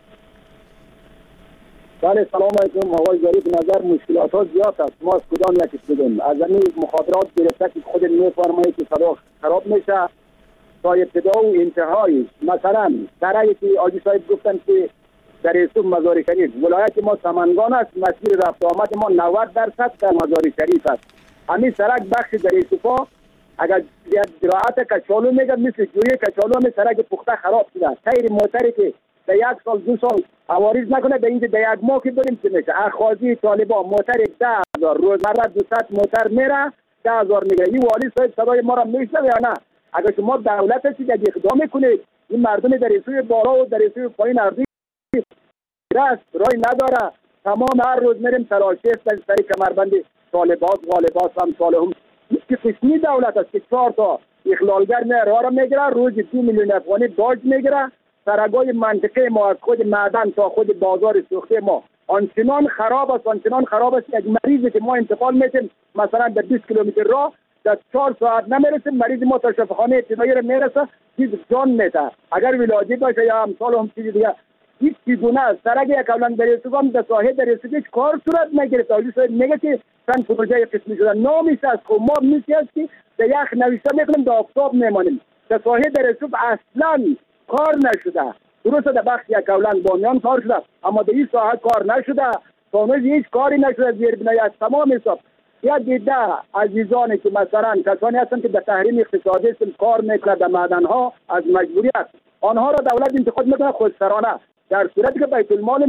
بله سلام علیکم آقای ظریف. نظر مشکلات ها زیاد است، ما از کدام یکیش بدیم؟ از این مخاطرات گرفته که خود میفرمایید که صدا خراب میشه تا ابتدا و انتهای. مثلا سرایی که آجی صاحب گفتن که در یوسف مزار شریف، ولایت ما سمنگان است، مسیر رفت آمد ما نود درصد در مزار شریف است. همین سرک بخش در یوسف اگر زراعت کچالو میگه مثل جوی کچالو همین سرک پخته خراب شده. خیر موتری که در یک سال دو سال عوارض نکنه به اینجا در یک ماه که بریم چه میشه. اخاذی طالبان موتر ده هزار روزمره دوصد موتر میره ده هزار میگیره. این والی صاحب صدای ما را میشنوه یا نه؟ اگر شما دولت هستید اگه اقدام کنید این مردم در سوی بالا و در سوی پایین اردی راست رای نداره. تمام هر روز میریم تراشی است سر کمربند طالبات غالبات هم صالحون. که قسمی دولت است که چهار تا اخلالگر میره را میگیره، روز دو میلیون افغانی باج میگیره. سرگاه منطقه ما از خود معدن تا خود بازار سوخته ما آنچنان خراب است آنچنان خراب است که مریضی که ما انتقال میتیم مثلا در بیست کیلومتر راه در چهار ساعت نمیرسیم، مریض ما تا شفاخانه ابتدایی را میرسه چیز جان میده. اگر ولایتی باشه یا امثال هم چیزی دیگه هیچ چیزونه است. سرک یک اولان در یوسفان در ساحه در یوسف هیچ کار صورت نگرفت. آجی صاحب میگه که چند پروژه قسمی شده نامیست است. خب ما میسی است که در یخ نویسته میکنیم در آفتاب میمانیم. در ساحه در یوسف اصلا کار نشده. درسته در بخش یک اولان بانیان کار شده اما در این ساحه کار نشده. تانوز هیچ کاری نشده. زیربنایی از تمام حساب یک دیده عزیزانی که مثلا کسانی هستند که در تحریم اقتصادی کار میکنند در معدنها از مجبوریت آنها را دولت انتخاب میکنه خودسرانه، در صورتی که بیت المال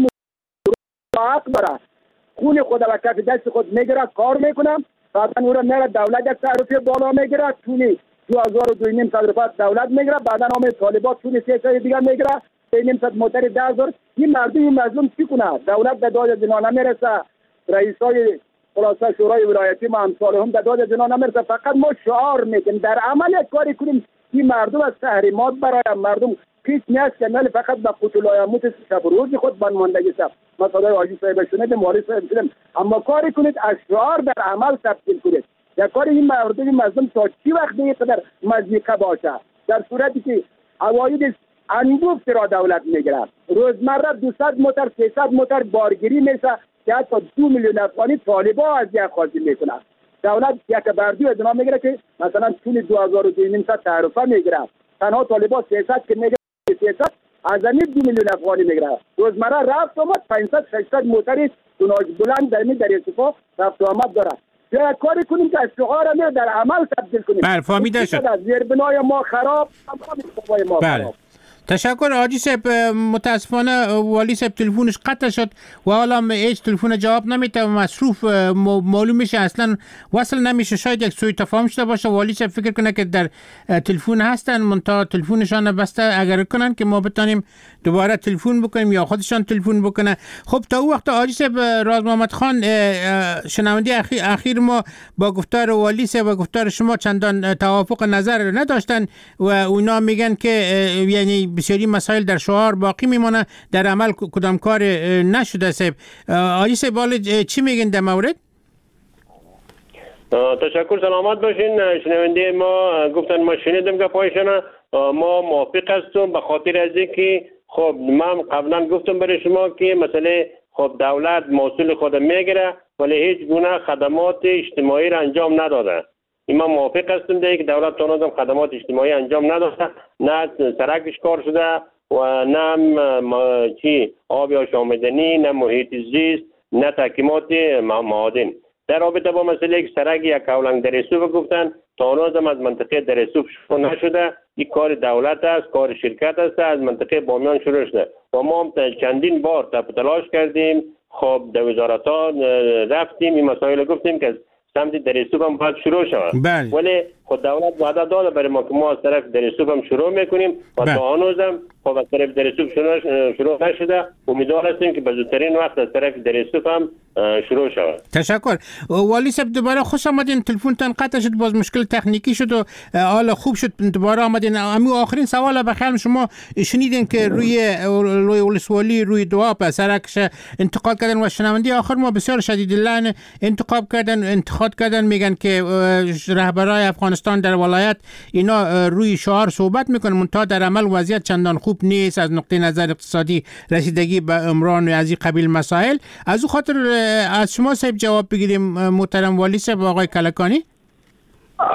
حق داره خون خود و کف دست خود میگیره کار میکنه. بعدا او را میره دولت یک تعرفه بالا میگیره تونی دو هزار و دو نیم صد روپیه دولت میگیره. بعدا نام طالبات تونی سه سال دیگه میگیره سه نیم صد موتر ده هزار. این مردم این مظلوم چی کنه؟ دولت به داد جنا نمیرسه. رئیسای خلاصه شورای ولایتی ما امثال هم به داد جنا نمیرسه. فقط ما شعار میکنیم در عمل یک کاری کنیم. این مردم از تحریمات برای مردم هیچ نیست که مل فقط به قتلای موت شب روز خود بنماندگی است. مثلا حاجی صاحب شنید مالی صاحب شدم اما کاری کنید اشعار در عمل تبدیل کنید. یا کاری این مردم مظلوم تا چی وقت دیگه قدر مزیقه باشه. در صورتی که عواید انبوه را دولت میگیره روزمره دوصد موتر سیصد موتر بارگیری میشه که حتی دو میلیون افغانی طالبا از یک خواهی میکنه. دولت یک بردی و ادنا میگیره که مثلا طول دو هزار و دو نیم صد تعرفه میگیره. تنها طالبا سیصد که میگیره سیصد از این دو میلیون افغانی میگیره. روزمره رفت آمد پانصد ششصد موتری دوناج بلند در این در اتفاق رفت آمد داره. یا کاری کنیم که اشعار را در عمل تبدیل کنیم. بله فهمیده شد. زیربنای ما خراب، همه ما بله. خراب. تشکر حاجی صاحب. متاسفانه والی صاحب تلفنش قطع شد و حالا هیچ تلفن جواب نمیده و مصروف معلوم میشه اصلا وصل نمیشه. شاید یک سوء تفاهم شده باشه. والی صاحب فکر کنه که در تلفن هستن منتها تلفنشان بسته اگر کنن که ما بتونیم دوباره تلفن بکنیم یا خودشان تلفن بکنه. خب تا اون وقت حاجی صاحب راز محمد خان شنونده اخیر, اخیر ما با گفتار والی صاحب و گفتار شما چندان توافق نظر نداشتن و اونا میگن که یعنی بسیاری مسائل در شعار باقی میمونه در عمل کدام کار نشده. صاحب حاجی صاحب چی میگن در مورد؟ تشکر سلامت باشین. شنونده ما گفتن ما شنیدم که پایشان ما موافق هستم به خاطر از اینکه خب من قبلا گفتم برای شما که مسئله خب دولت مسئول خود میگیره ولی هیچ گونه خدمات اجتماعی را انجام نداده. این من موافق هستم دیگه که دولت تونازم خدمات اجتماعی انجام نداده، نه سرکش کار شده و نه چی آب آشامیدنی، نه محیط زیست، نه تحکیمات معادن. در رابطه با مسئله یک سرک یک اولنگ در یوسف گفتن تونازم از منطقه در یوسف شروع نشده. این کار دولت است، کار شرکت است، از منطقه بامیان شروع شده و ما هم چندین بار تپ تلاش کردیم. خب در وزارت ها رفتیم این مسائل گفتیم که سمت در یوسف هم باید شروع شود. ولی خود دولت وعده داده برای ما که ما از طرف در یوسف هم شروع میکنیم و تا هنوزم خب از طرف در یوسف شروع, شروع نشده. امیدوار هستیم که به زودترین وقت از طرف در یوسف هم شروع شود. تشکر. والی صاحب دوباره خوش آمدین. تلفنتان قطع شد، باز مشکل تکنیکی شد و حالا خوب شد دوباره آمدین. امی آخرین سوال بخیر شما شنیدین که روی روی ولسوالی روی دواب سرکش انتقاد کردن و شنونده آخر ما بسیار شدید لعن انتقاد کردن انتقاد کردن میگن که رهبرای افغانستان در ولایت اینا روی شعار صحبت میکنن منتها در عمل وضعیت چندان خوب نیست از نقطه نظر اقتصادی، رسیدگی به عمران و از این قبیل مسائل. از او خاطر از شما صاحب جواب بگیریم محترم والی صاحب آقای کلکانی.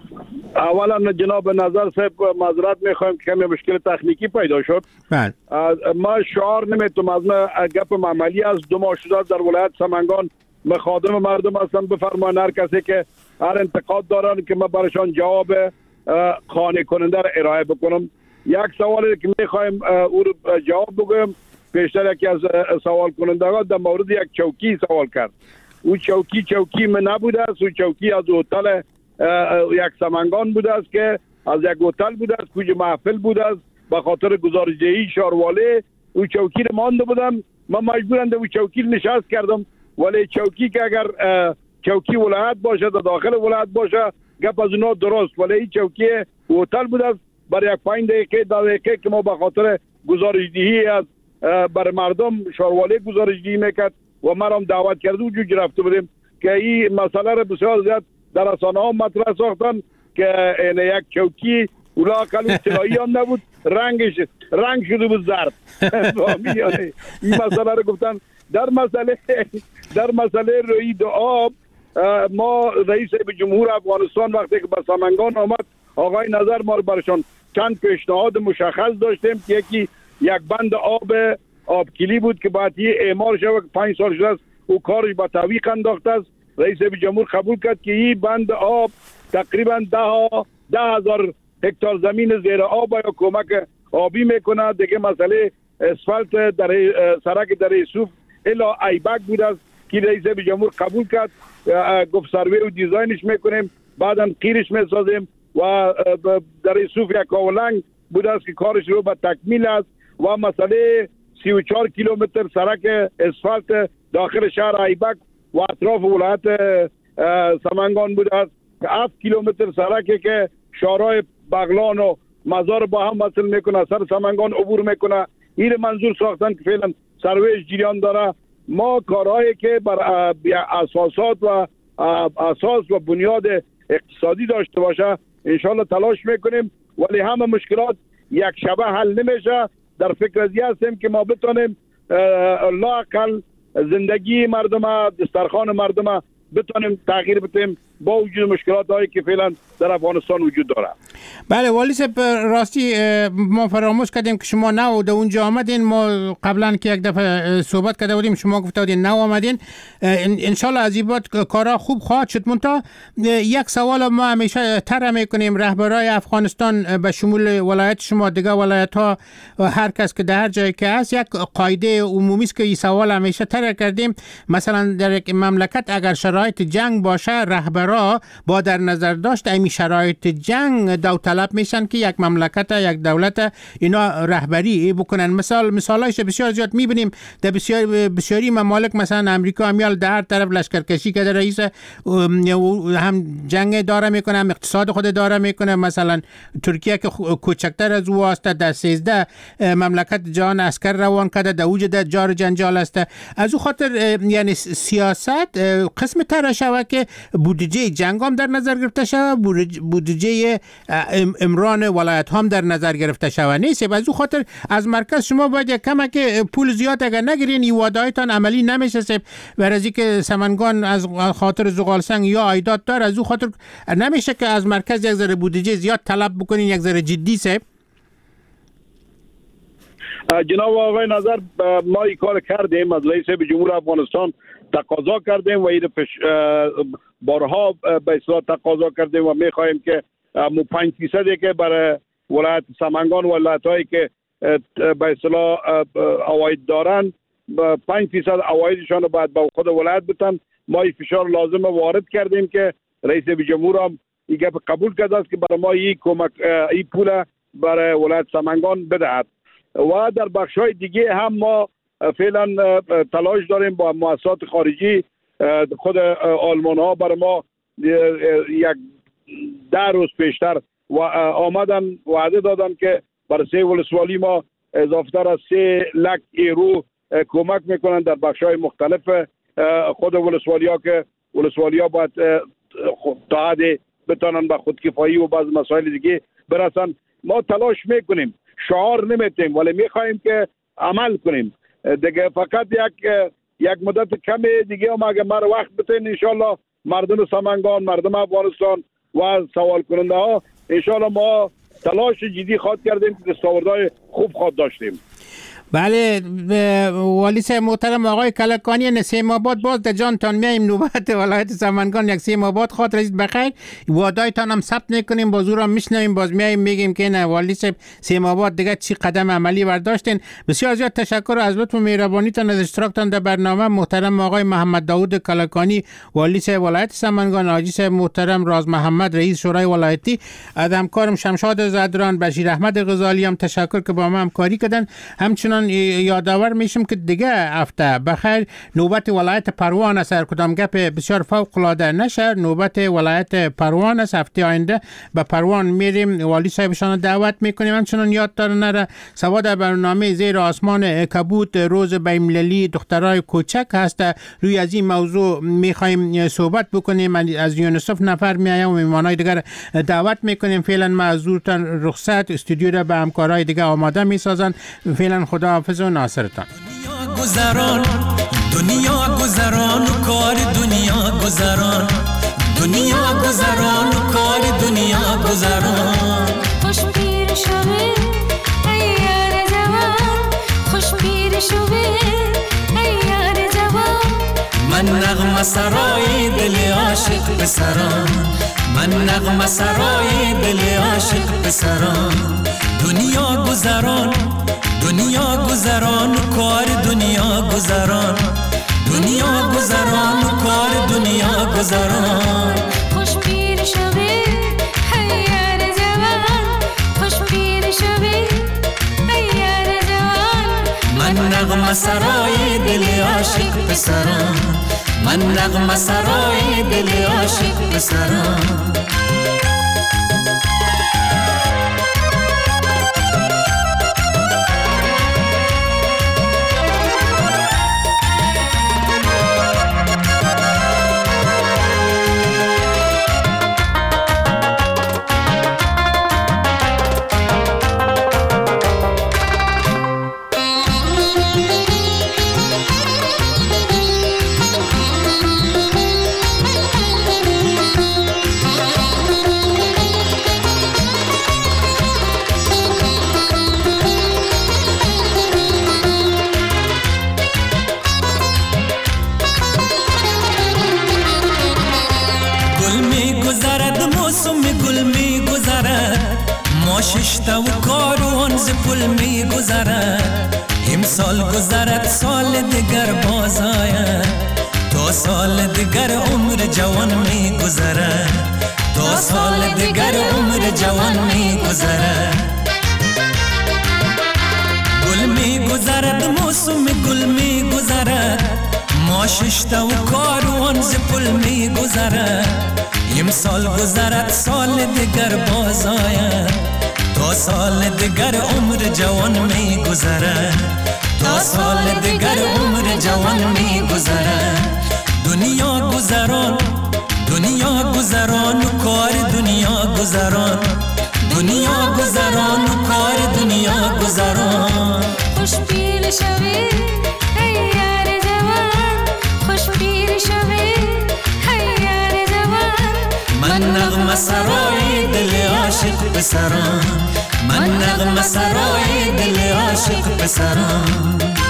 اولا جناب نظر صاحب معذرت میخوایم که کمی مشکل تکنیکی پیدا شد. بله. ما شعار نمیتونم از ما گپ عملی از دو ماه شده در ولایت سمنگان مخادم مردم هستم. بفرمایید هر کسی که هر انتقاد دارن که ما برایشان جواب قانع کننده را ارائه بکنم. یک سوالی که میخوایم او رو جواب بگویم، پیشتر یکی از سوال کنندگان در مورد یک چوکی سوال کرد. او چوکی چوکی من نبوده است، او چوکی از هتل یک سمنگان بوده است که از یک هتل بوده است کجا محفل بوده است. به خاطر گزارشدهی شارواله او چوکی رو مانده بودم، من مجبورم در او چوکی نشست کردم. ولی چوکی که اگر چوکی ولایت باشه در داخل ولایت باشه گپ از اونا درست، ولی این چوکی هتل بوده است. برای یک پنج دقیقه در دقیقه که ما به خاطر گزارشدهی از بر مردم شارواله گزارشدهی میکرد و ما هم دعوت کرده وجود رفته بودیم که این مسئله را بسیار زیاد در رسانه ها مطرح ساختن که این یک چوکی اولا اقل اطلاعی هم نبود، رنگش رنگ شده بود زرد. این مسئله را گفتن. در مسئله در مسئله روی دو آب، ما رئیس جمهور افغانستان وقتی که به سمنگان آمد آقای نظر ما رو برشان چند پیشنهاد مشخص داشتیم که یکی یک بند آب آبکیلی بود که باید یه اعمار شود. پنج سال شده است او کارش با تعویق انداخته است. رئیس جمهور قبول کرد که این بند آب تقریبا ده ده هزار هکتار زمین زیر آب یا کمک آبی میکنه. دیگه مسئله اسفالت در سرک در یوسف الا ایبک بود است که رئیس جمهور قبول کرد، گفت سروی و دیزاینش میکنیم بعدا قیرش میسازیم و در یوسف یک اولنگ بود است که کارش رو به تکمیل است و مسئله سی و چهار کیلومتر سرک اسفالت داخل شهر ایبک و اطراف ولایت سمنگان بود است که هفت کیلومتر سرکی که شهرهای بغلان و مزار با هم وصل میکنه، سر سمنگان عبور میکنه. این منظور ساختن که فعلا سرویش جریان داره. ما کارهایی که بر اساسات و اساس و بنیاد اقتصادی داشته باشه انشالله تلاش میکنیم، ولی همه مشکلات یک شبه حل نمیشه. در فکر ازی هستیم که ما بتونیم لااقل زندگی مردم، دسترخوان مردم بتونیم تغییر بدیم با وجود مشکلات هایی که فعلا در افغانستان وجود داره. بله والی صاحب، راستی ما فراموش کردیم که شما نو در اونجا آمدین. ما قبلا که یک دفعه صحبت کرده بودیم شما گفته بودین نو آمدین. انشالله از این بعد کارا خوب خواهد شد. منتها یک سوال ما همیشه طرح میکنیم، رهبرای افغانستان به شمول ولایت شما، دیگه ولایت ها و هر کس که در هر جایی که هست، یک قاعده عمومی است که این سوال همیشه طرح کردیم. مثلا در یک مملکت اگر شرایط جنگ باشه، رهبرا با در نظر داشت این شرایط جنگ داوطلب میشن که یک مملکت یک دولت اینا رهبری بکنن. مثال مثالایش بسیار زیاد میبینیم در بسیار بسیاری ممالک، مثلا امریکا همیال در طرف لشکرکشی که در رئیس هم جنگ داره میکنه، هم اقتصاد خود داره میکنه. مثلا ترکیه که کوچکتر از او است، در سیزده مملکت جان اسکر روان کرده، در اوج در جار جنجال است. از او خاطر یعنی سیاست قسم تر شود که بودجه جنگ هم در نظر گرفته شود، بودجه امران ولایت هم در نظر گرفته شود نیست. از او خاطر از مرکز شما باید یک کمک پول زیاد اگر نگیرین این وعده‌هایتان عملی نمیشه. برای که سمنگان از خاطر زغالسنگ یا ایداد دار، از او خاطر نمیشه که از مرکز یک ذره بودجه زیاد طلب بکنین، یک ذره جدی سه. جناب آقای نظر، ما این کار کردیم، از رئیس جمهور افغانستان تقاضا کردیم و این بارها به اصطلاح تقاضا کردیم و میخواهیم که مو پنج فیصدی که برای ولایت سمنگان و ولایت‌هایی که به اصطلاح عواید دارن، پنج فیصد عوایدشان رو باید به خود ولایت بدن. ما این فشار لازم وارد کردیم که رئیس جمهور هم این گپ قبول کرده است که برای ما این کمک این پول برای ولایت سمنگان بدهد. و در بخش‌های دیگه هم ما فعلا تلاش داریم با مؤسسات خارجی. خود آلمان ها برای ما یک ده روز پیشتر و آمدن وعده دادن که برای سه ولسوالی ما اضافه تر از سه لک یورو کمک میکنن در بخش‌های مختلف خود ولسوالی ها که ولسوالی ها باید تا حدی بتونن به خودکفایی و بعض مسائل دیگه برسن. ما تلاش میکنیم، شعار نمیتیم، ولی میخوایم که عمل کنیم. دیگه فقط یک یک مدت کمی دیگه هم اگه مر وقت بتین انشالله مردم سمنگان، مردم افغانستان و سوال کننده ها انشاءالله ما تلاش جدی خواد کردیم که دستاوردهای خوب خواد داشتیم. بله والی صاحب محترم آقای کلکانی، نسیم آباد باز در جانتان میایم نوبت ولایت سمنگان یک سیم آباد خاطر رسید بخیر، وعدایتان هم ثبت میکنیم، باز او را میشنویم، باز میایم میگیم که نه والی صاحب سیم آباد دیگه چی قدم عملی برداشتین. بسیار زیاد تشکر از لطف و مهربانیتان از اشتراکتان در برنامه. محترم آقای محمد داوود کلکانی والی صاحب ولایت سمنگان، حاجی صاحب محترم راز محمد رئیس شورای ولایتی، از همکارم شمشاد زدران، بشیر احمد غزالی هم تشکر که با ما همکاری کردن. همچنان یادآور میشم که دیگه هفته بخیر نوبت ولایت پروان است. هر کدام گپ بسیار فوق العاده نشه، نوبت ولایت پروان است. هفته آینده به پروان میریم، والی صاحبشان دعوت میکنیم. همچنان یادتان نره سوا در برنامه زیر آسمان کبود روز بین‌المللی دخترای کوچک هست، روی از این موضوع میخوایم صحبت بکنیم. از یونیسف نفر میایم و مهمانای دیگر دعوت میکنیم. فعلا معذورتان رخصت، استودیو را به همکارای دیگه آماده میسازن. فعلا خدا حافظ و ناصرتان. دنیا گذران دنیا گذران و کار دنیا گذران، دنیا گذران و کار دنیا گذران. خوش پیر شوه ای یار جوان، خوش پیر شوه ای یار جوان. من نغمه سرای دل عاشق پسران، من نغمه سرای دل عاشق پسران. دنیا گذران دنیا گذران و کار دنیا گذران، دنیا گذران و کار دنیا گذران. خوش پیر شوی ای یار جوان، خوش پیر شوی ای یار جوان. من نغمه سرای دل عاشق پسران، من نغمه سرای دل عاشق پسران. ششتا و کاروان ز پل می گذرد، امسال گذرد سال دیگر باز آید، تا سال دیگر عمر جوان می گذرد، تا سال دیگر عمر جوان می گذرد. گل می گذرد موسم گل می گذرد، ما ششتا و کاروان ز پل می گذرد، امسال گذرد سال دیگر باز آید، تا سال دیگر عمر جوان می گذرد، تا سال دیگر عمر جوان می گذرد. دنیا گذران دنیا گذران و کار دنیا گذران، دنیا گذران و کار دنیا گذران. خوش پیر شوی ای یار جوان، خوش پیر شوی ای یار جوان. من نغمه سرای دل عاشق پسران، من نغمه سرای دل عاشق پسران.